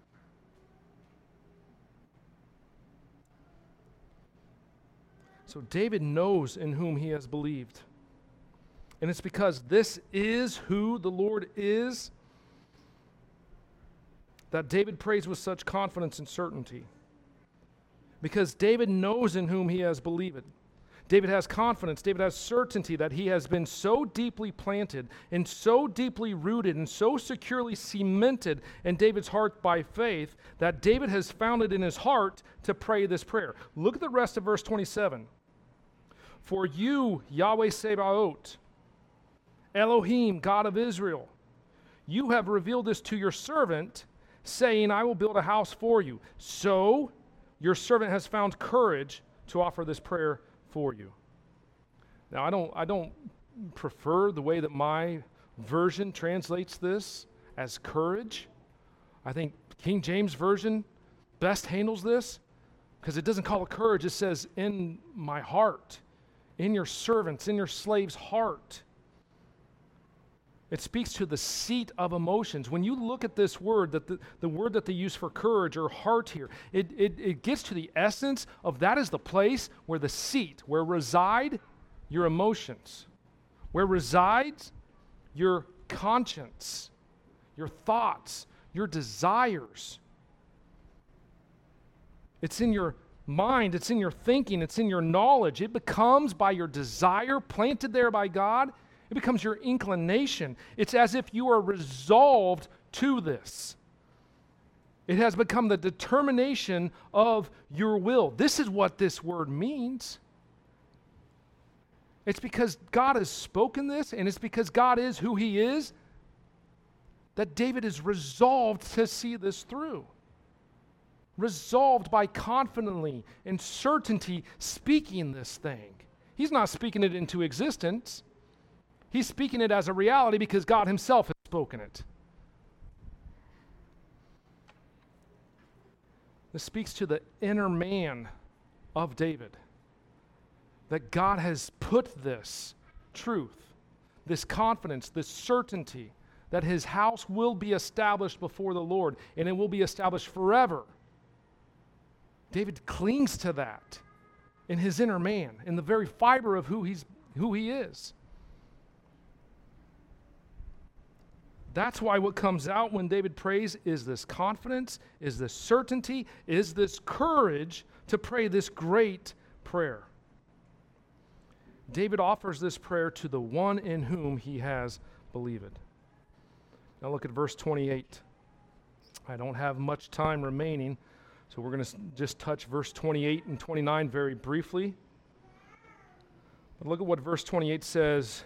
S1: So David knows in whom he has believed. And it's because this is who the Lord is that David prays with such confidence and certainty. Because David knows in whom he has believed. David has confidence, David has certainty that he has been so deeply planted and so deeply rooted and so securely cemented in David's heart by faith that David has found it in his heart to pray this prayer. Look at the rest of verse 27. For you, Yahweh Sebaot, Elohim, God of Israel, you have revealed this to your servant, saying, I will build a house for you. So your servant has found courage to offer this prayer for you. Now, I don't prefer the way that my version translates this as courage. I think King James Version best handles this because it doesn't call it courage. It says, in my heart, in your servant's, in your slave's heart. It speaks to the seat of emotions. When you look at this word, that the word that they use for courage or heart here, it gets to the essence of that is the place where the seat, where reside your emotions, where resides your conscience, your thoughts, your desires. It's in your mind, it's in your thinking, it's in your knowledge. It becomes by your desire planted there by God. It becomes your inclination. It's as if you are resolved to this. It has become the determination of your will. This is what this word means. It's because God has spoken this, and it's because God is who He is, that David is resolved to see this through. Resolved by confidently and certainty speaking this thing. He's not speaking it into existence. He's speaking it as a reality because God Himself has spoken it. This speaks to the inner man of David. That God has put this truth, this confidence, this certainty that his house will be established before the Lord and it will be established forever. David clings to that in his inner man, in the very fiber of who he is. That's why what comes out when David prays is this confidence, is this certainty, is this courage to pray this great prayer. David offers this prayer to the one in whom he has believed. Now look at verse 28. I don't have much time remaining, so we're going to just touch verse 28 and 29 very briefly. But look at what verse 28 says.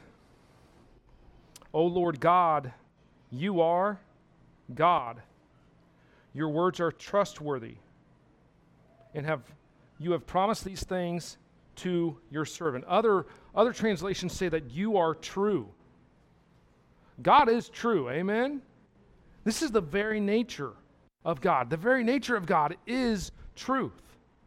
S1: O Lord God, you are God. Your words are trustworthy, and you have promised these things to your servant. Other translations say that you are true. God is true, amen? This is the very nature of God. The very nature of God is truth.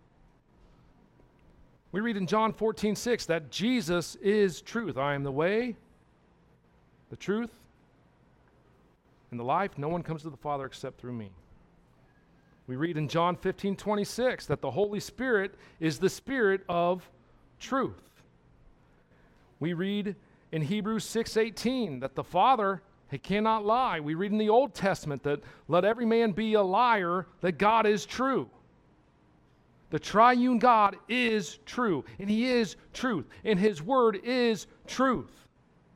S1: We read in John 14:6 that Jesus is truth. I am the way, the truth, and the life. No one comes to the Father except through me. We read in John 15:26 that the Holy Spirit is the Spirit of truth. We read in Hebrews 6:18 that the Father, He cannot lie. We read in the Old Testament that let every man be a liar, that God is true. The triune God is true, and He is truth, and His word is truth.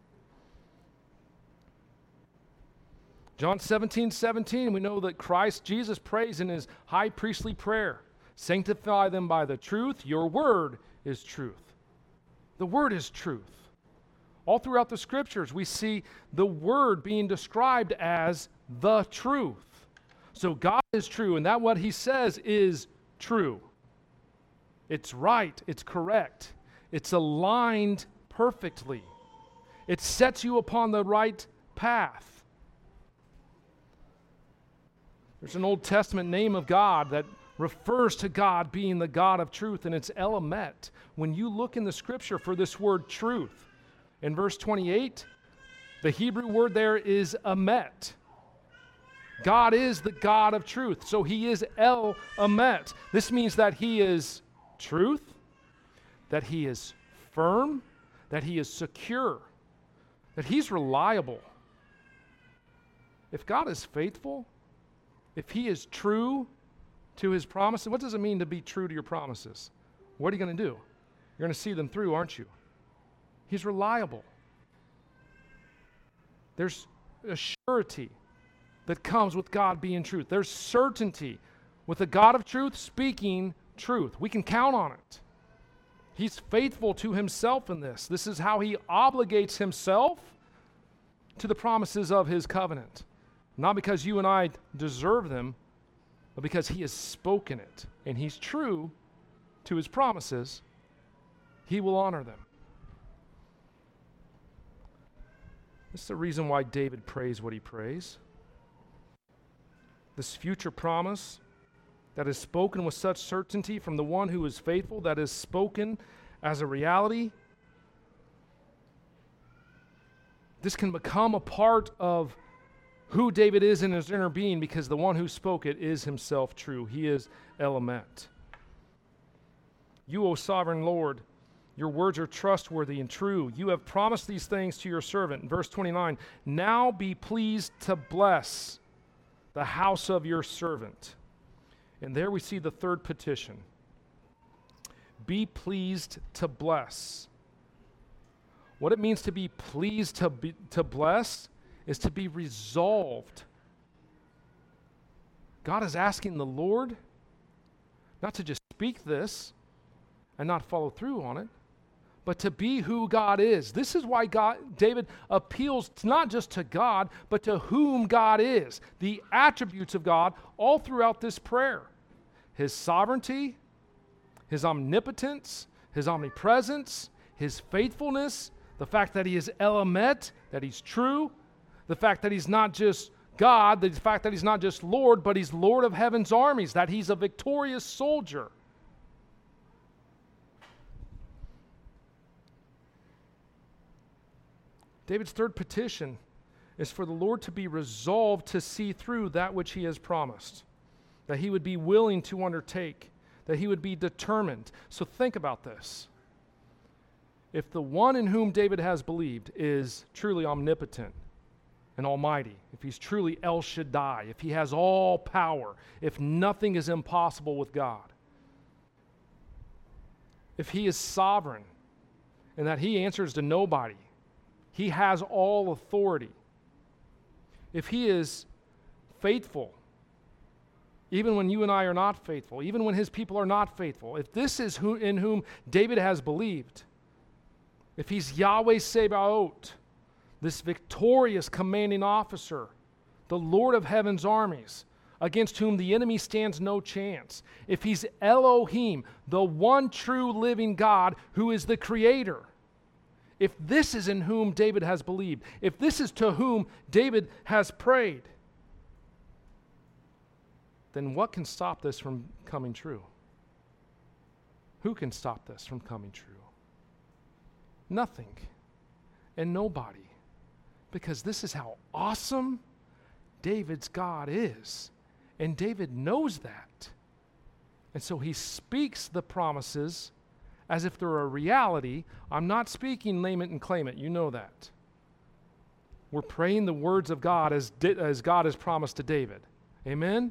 S1: John 17:17, we know that Christ Jesus prays in His high priestly prayer, sanctify them by the truth, your word is truth. The word is truth. All throughout the scriptures, we see the word being described as the truth. So God is true, and that what He says is true. It's right. It's correct. It's aligned perfectly. It sets you upon the right path. There's an Old Testament name of God that refers to God being the God of truth, and it's Elamet. When you look in the scripture for this word truth, in verse 28, the Hebrew word there is Emet. God is the God of truth, so he is El-Emet. This means that he is truth, that he is firm, that he is secure, that he's reliable. If God is faithful, if he is true to his promises, what does it mean to be true to your promises? What are you going to do? You're going to see them through, aren't you? He's reliable. There's a surety that comes with God being truth. There's certainty with the God of truth speaking truth. We can count on it. He's faithful to himself in this. This is how he obligates himself to the promises of his covenant. Not because you and I deserve them, but because he has spoken it. And he's true to his promises. He will honor them. This is the reason why David prays what he prays. This future promise that is spoken with such certainty from the one who is faithful, that is spoken as a reality. This can become a part of who David is in his inner being because the one who spoke it is himself true. He is Elamet. You, O sovereign Lord, your words are trustworthy and true. You have promised these things to your servant. In verse 29, now be pleased to bless the house of your servant. And there we see the third petition. Be pleased to bless. What it means to be pleased to bless is to be resolved. God is asking the Lord not to just speak this and not follow through on it, but to be who God is. This is why David appeals not just to God, but to whom God is, the attributes of God all throughout this prayer. His sovereignty, his omnipotence, his omnipresence, his faithfulness, the fact that he is Elamet, that he's true, the fact that he's not just God, the fact that he's not just Lord, but he's Lord of heaven's armies, that he's a victorious soldier. David's third petition is for the Lord to be resolved to see through that which he has promised, that he would be willing to undertake, that he would be determined. So think about this. If the one in whom David has believed is truly omnipotent and almighty, if he's truly El Shaddai, if he has all power, if nothing is impossible with God, if he is sovereign and that he answers to nobody, he has all authority. If he is faithful, even when you and I are not faithful, even when his people are not faithful, if this is in whom David has believed, if he's Yahweh Sabaoth, this victorious commanding officer, the Lord of heaven's armies, against whom the enemy stands no chance, if he's Elohim, the one true living God who is the creator, if this is in whom David has believed, if this is to whom David has prayed, then what can stop this from coming true? Who can stop this from coming true? Nothing and nobody. Because this is how awesome David's God is. And David knows that. And so he speaks the promises as if they're a reality. I'm not speaking name it and claim it. You know that. We're praying the words of God as God has promised to David. Amen?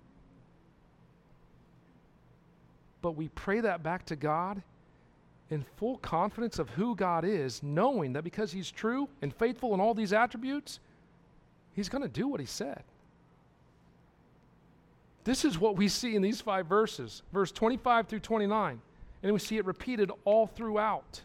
S1: But we pray that back to God in full confidence of who God is, knowing that because he's true and faithful in all these attributes, he's going to do what he said. This is what we see in these 5 verses, verse 25 through 29. And we see it repeated all throughout.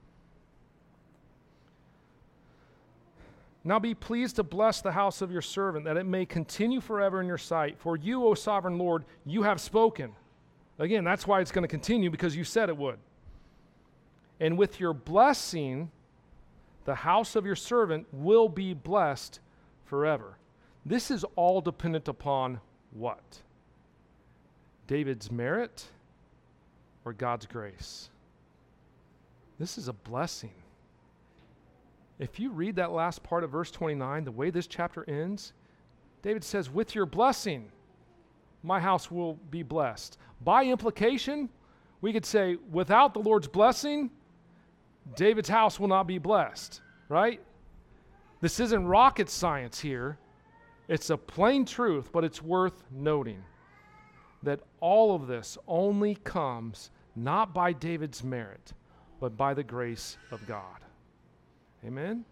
S1: Now be pleased to bless the house of your servant, that it may continue forever in your sight. For you, O sovereign Lord, you have spoken. Again, that's why it's going to continue, because you said it would. And with your blessing, the house of your servant will be blessed forever. This is all dependent upon what? David's merit or God's grace? This is a blessing. If you read that last part of verse 29, the way this chapter ends, David says, with your blessing, my house will be blessed. By implication, we could say, without the Lord's blessing, David's house will not be blessed, right? This isn't rocket science here. It's a plain truth, but it's worth noting that all of this only comes not by David's merit, but by the grace of God. Amen?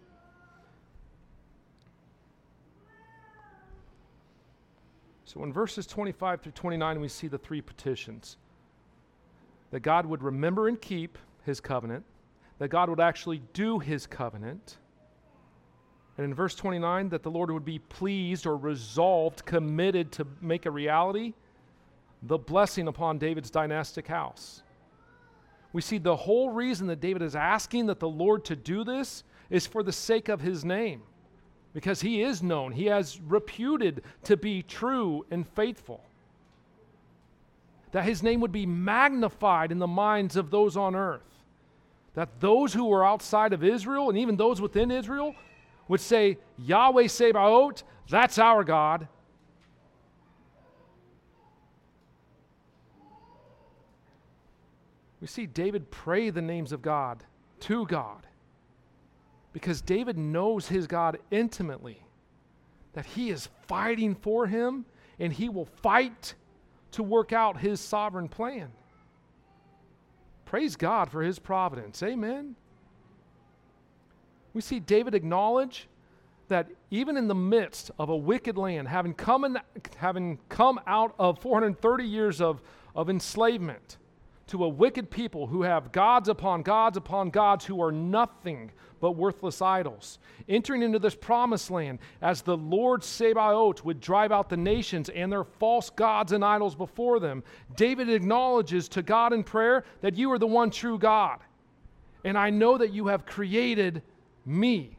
S1: So in verses 25 through 29, we see the three petitions. That God would remember and keep his covenant, that God would actually do his covenant, and in verse 29, that the Lord would be pleased or resolved, committed to make a reality the blessing upon David's dynastic house. We see the whole reason that David is asking that the Lord to do this is for the sake of his name, because he is known. He has reputed to be true and faithful. That his name would be magnified in the minds of those on earth. That those who were outside of Israel and even those within Israel would say, Yahweh Sebaot, that's our God. We see David pray the names of God to God because David knows his God intimately, that he is fighting for him and he will fight to work out his sovereign plan. Praise God for his providence. Amen. We see David acknowledge that even in the midst of a wicked land, having come out of 430 years of enslavement to a wicked people who have gods upon gods upon gods who are nothing but worthless idols, entering into this promised land as the Lord Sebaot would drive out the nations and their false gods and idols before them, David acknowledges to God in prayer that you are the one true God, and I know that you have created me.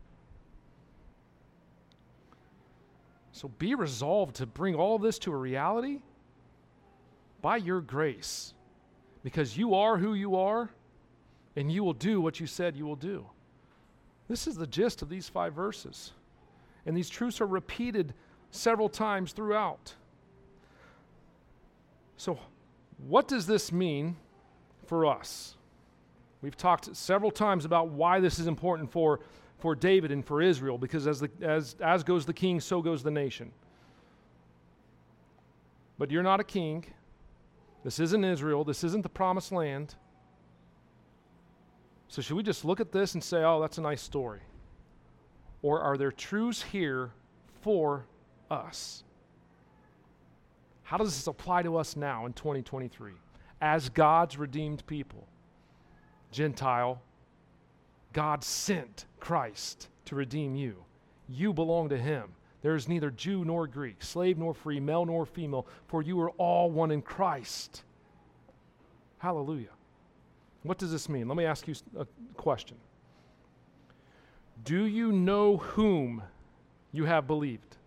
S1: So be resolved to bring all of this to a reality by your grace, because you are who you are, and you will do what you said you will do. This is the gist of these 5 verses. And these truths are repeated several times throughout. So, what does this mean for us? We've talked several times about why this is important for David and for Israel, because as goes the king, so goes the nation. But you're not a king. This isn't Israel. This isn't the promised land. So should we just look at this and say, oh, that's a nice story? Or are there truths here for us? How does this apply to us now in 2023 as God's redeemed people? Gentile, God sent Christ to redeem you. You belong to him. There is neither Jew nor Greek, slave nor free, male nor female, for you are all one in Christ. Hallelujah. What does this mean? Let me ask you a question. Do you know whom you have believed?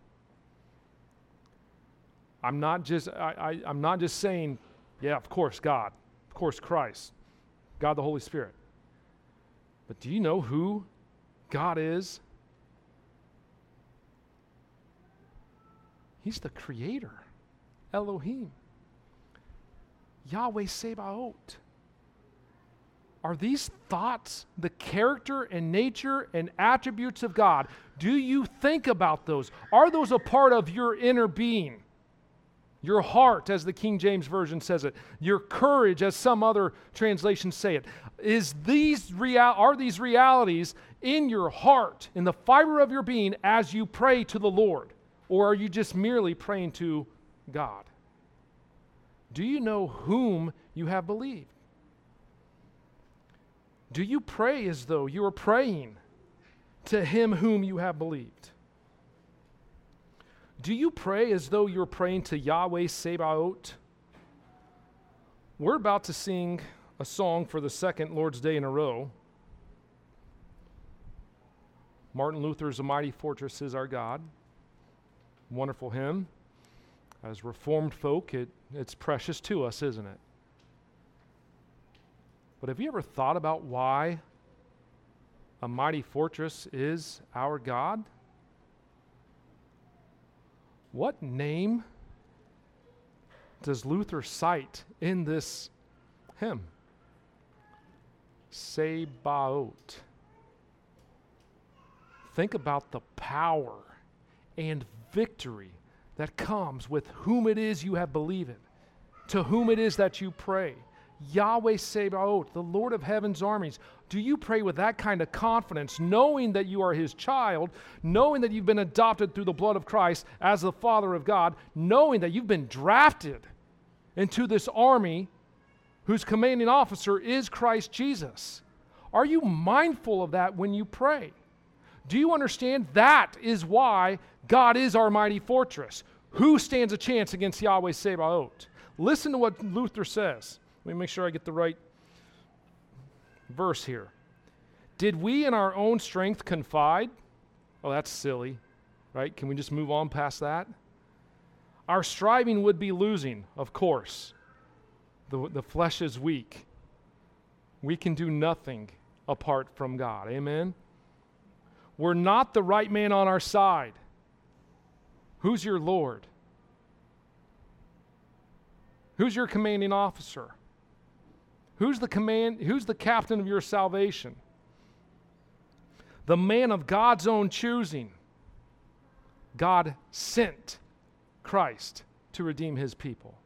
S1: I'm not just saying, yeah, of course God, of course Christ, God the Holy Spirit. But do you know who God is? He's the creator, Elohim, Yahweh Sebaot. Are these thoughts the character and nature and attributes of God? Do you think about those? Are those a part of your inner being? Your heart, as the King James Version says it. Your courage, as some other translations say it. Are these realities in your heart, in the fiber of your being, as you pray to the Lord? Or are you just merely praying to God? Do you know whom you have believed? Do you pray as though you are praying to him whom you have believed? Do you pray as though you're praying to Yahweh Sebaot, We're about to sing a song for the second Lord's Day in a row. Martin Luther's A Mighty Fortress Is Our God. Wonderful hymn. As Reformed folk, it's precious to us, isn't it? But have you ever thought about why a mighty fortress is our God? What name does Luther cite in this hymn? Sabaoth. Think about the power and victory that comes with whom it is you have believed, to whom it is that you pray. Yahweh Sabaoth, the Lord of heaven's armies. Do you pray with that kind of confidence, knowing that you are his child, knowing that you've been adopted through the blood of Christ as the Father of God, knowing that you've been drafted into this army whose commanding officer is Christ Jesus? Are you mindful of that when you pray? Do you understand that is why God is our mighty fortress? Who stands a chance against Yahweh Sabaoth? Listen to what Luther says. Let me make sure I get the right verse here. Did we in our own strength confide? Oh, that's silly, right? Can we just move on past that? Our striving would be losing, of course. The flesh is weak. We can do nothing apart from God. Amen? We're not the right man on our side. Who's your Lord? Who's your commanding officer? Who's the captain of your salvation? The man of God's own choosing. God sent Christ to redeem his people.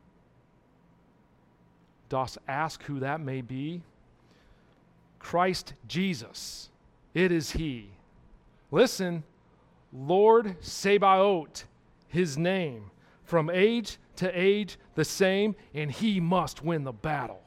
S1: Dost ask who that may be? Christ Jesus. It is he. Listen, Lord Sabaoth, his name, from age to age the same, and he must win the battle.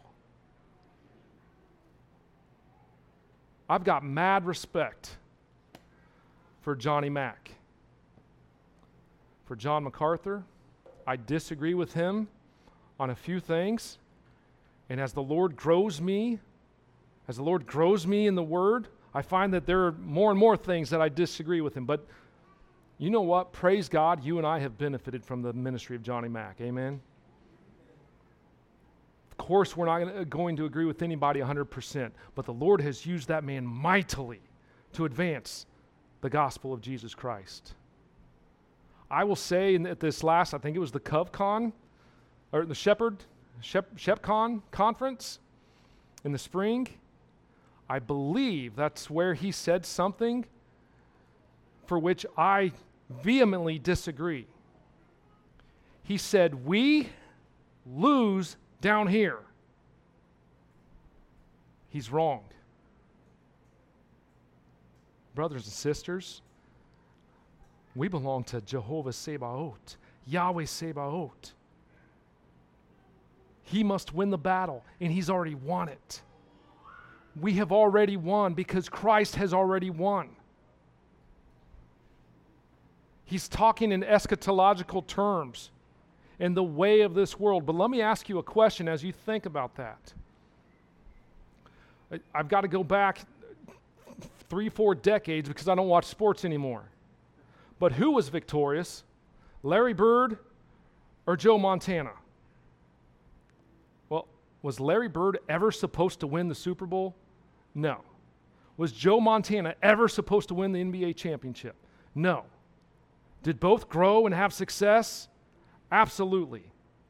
S1: I've got mad respect for Johnny Mack. For John MacArthur, I disagree with him on a few things, and as the Lord grows me in the Word, I find that there are more and more things that I disagree with him. But you know what? Praise God, you and I have benefited from the ministry of Johnny Mack. Amen? Of course, we're not going to agree with anybody 100%, but the Lord has used that man mightily to advance the gospel of Jesus Christ. I will say at this last, I think it was the CovCon, or the ShepCon conference in the spring, I believe that's where he said something for which I vehemently disagree. He said, we lose down here. He's wrong. Brothers and sisters, we belong to Jehovah Sabaoth, Yahweh Sabaoth. He must win the battle, and he's already won it. We have already won because Christ has already won. He's talking in eschatological terms in the way of this world. But let me ask you a question as you think about that. I've got to go back 3-4 decades because I don't watch sports anymore. But who was victorious? Larry Bird or Joe Montana? Well, was Larry Bird ever supposed to win the Super Bowl? No. Was Joe Montana ever supposed to win the NBA championship? No. Did both grow and have success? Absolutely.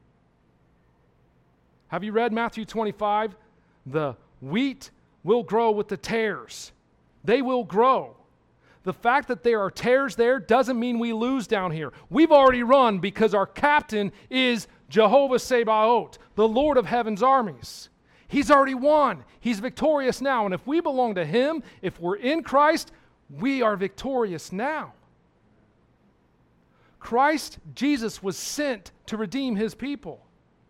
S1: Have you read Matthew 25? The wheat will grow with the tares. They will grow. The fact that there are tares there doesn't mean we lose down here. We've already run because our captain is Jehovah Sabaoth, the Lord of heaven's armies. He's already won. He's victorious now. And if we belong to him, if we're in Christ, we are victorious now. Christ Jesus was sent to redeem his people.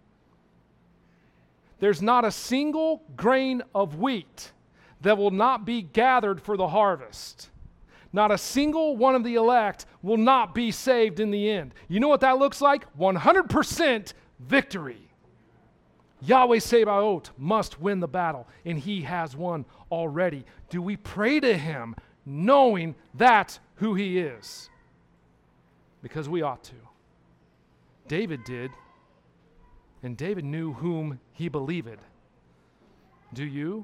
S1: There's not a single grain of wheat that will not be gathered for the harvest. Not a single one of the elect will not be saved in the end. You know what that looks like? 100% victory. Yahweh Sabaoth must win the battle, and he has won already. Do we pray to him knowing that's who he is? Because we ought to. David did, and David knew whom he believed. Do you?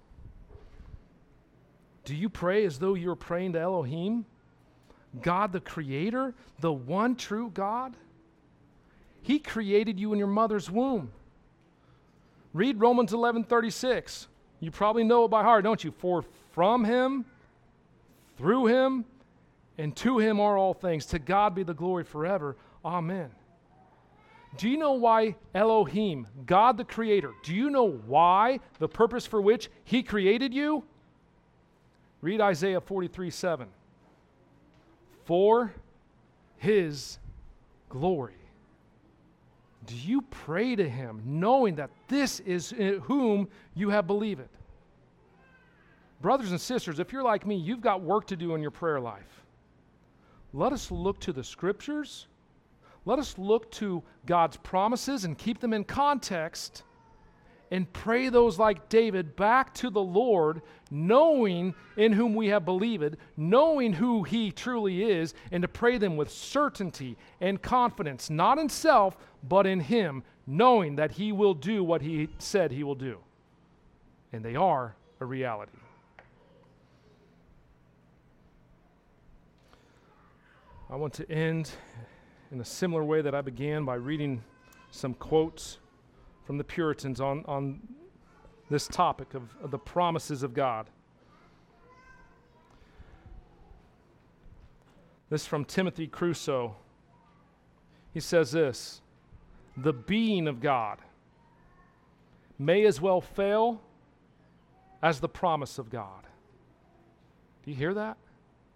S1: Do you pray as though you're praying to Elohim? God the Creator, the one true God? He created you in your mother's womb. Read Romans 11:36. You probably know it by heart, don't you? For from him, through him, and to him are all things. To God be the glory forever. Amen. Do you know why Elohim, God the Creator, do you know why, the purpose for which he created you? Read Isaiah 43:7. For his glory. Do you pray to him knowing that this is whom you have believed? Brothers and sisters, if you're like me, you've got work to do in your prayer life. Let us look to the scriptures. Let us look to God's promises and keep them in context and pray those like David back to the Lord, knowing in whom we have believed, knowing who he truly is, and to pray them with certainty and confidence, not in self, but in him, knowing that he will do what he said he will do. And they are a reality. I want to end in a similar way that I began by reading some quotes from the Puritans on this topic of the promises of God. This is from Timothy Crusoe. He says this: the being of God may as well fail as the promise of God. Do you hear that?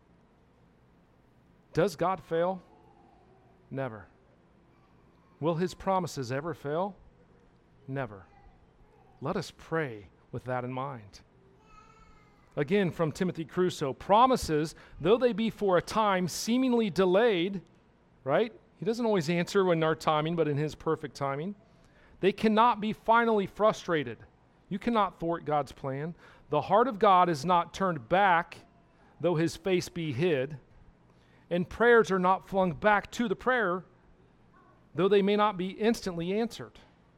S1: Does God fail? Never. Will his promises ever fail? Never. Let us pray with that in mind. Again, from Timothy Crusoe, promises, though they be for a time seemingly delayed, right? He doesn't always answer in our timing, but in his perfect timing. They cannot be finally frustrated. You cannot thwart God's plan. The heart of God is not turned back, though his face be hid. And prayers are not flung back to the prayer, though they may not be instantly answered.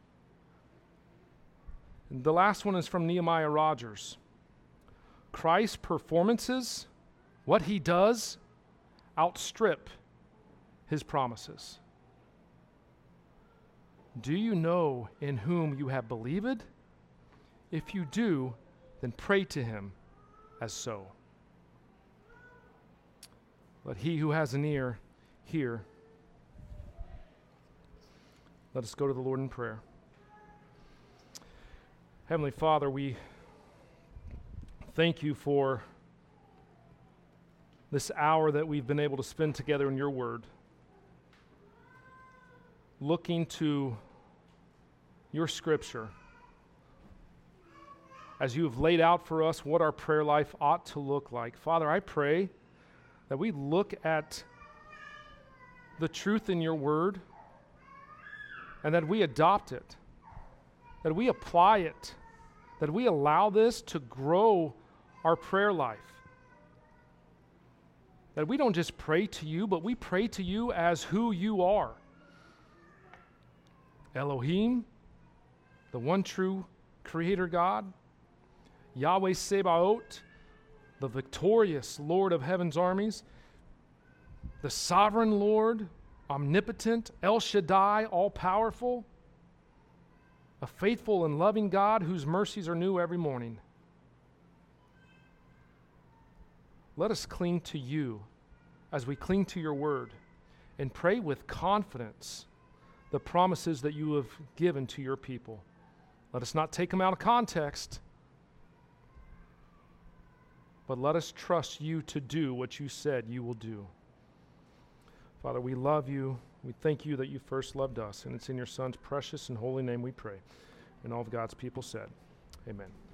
S1: And the last one is from Nehemiah Rogers. Christ's performances, what he does, outstrip his promises. Do you know in whom you have believed? If you do, then pray to him as so. Let he who has an ear hear. Let us go to the Lord in prayer. Heavenly Father, we thank you for this hour that we've been able to spend together in your word, looking to your scripture as you have laid out for us what our prayer life ought to look like. Father, I pray that we look at the truth in your word and that we adopt it, that we apply it, that we allow this to grow our prayer life. That we don't just pray to you, but we pray to you as who you are. Elohim, the one true Creator God. Yahweh Sabaoth, the victorious Lord of heaven's armies. The sovereign Lord, omnipotent, El Shaddai, all-powerful. A faithful and loving God whose mercies are new every morning. Let us cling to you as we cling to your word and pray with confidence the promises that you have given to your people. Let us not take them out of context, but let us trust you to do what you said you will do. Father, we love you. We thank you that you first loved us, and it's in your Son's precious and holy name we pray. And all of God's people said, amen.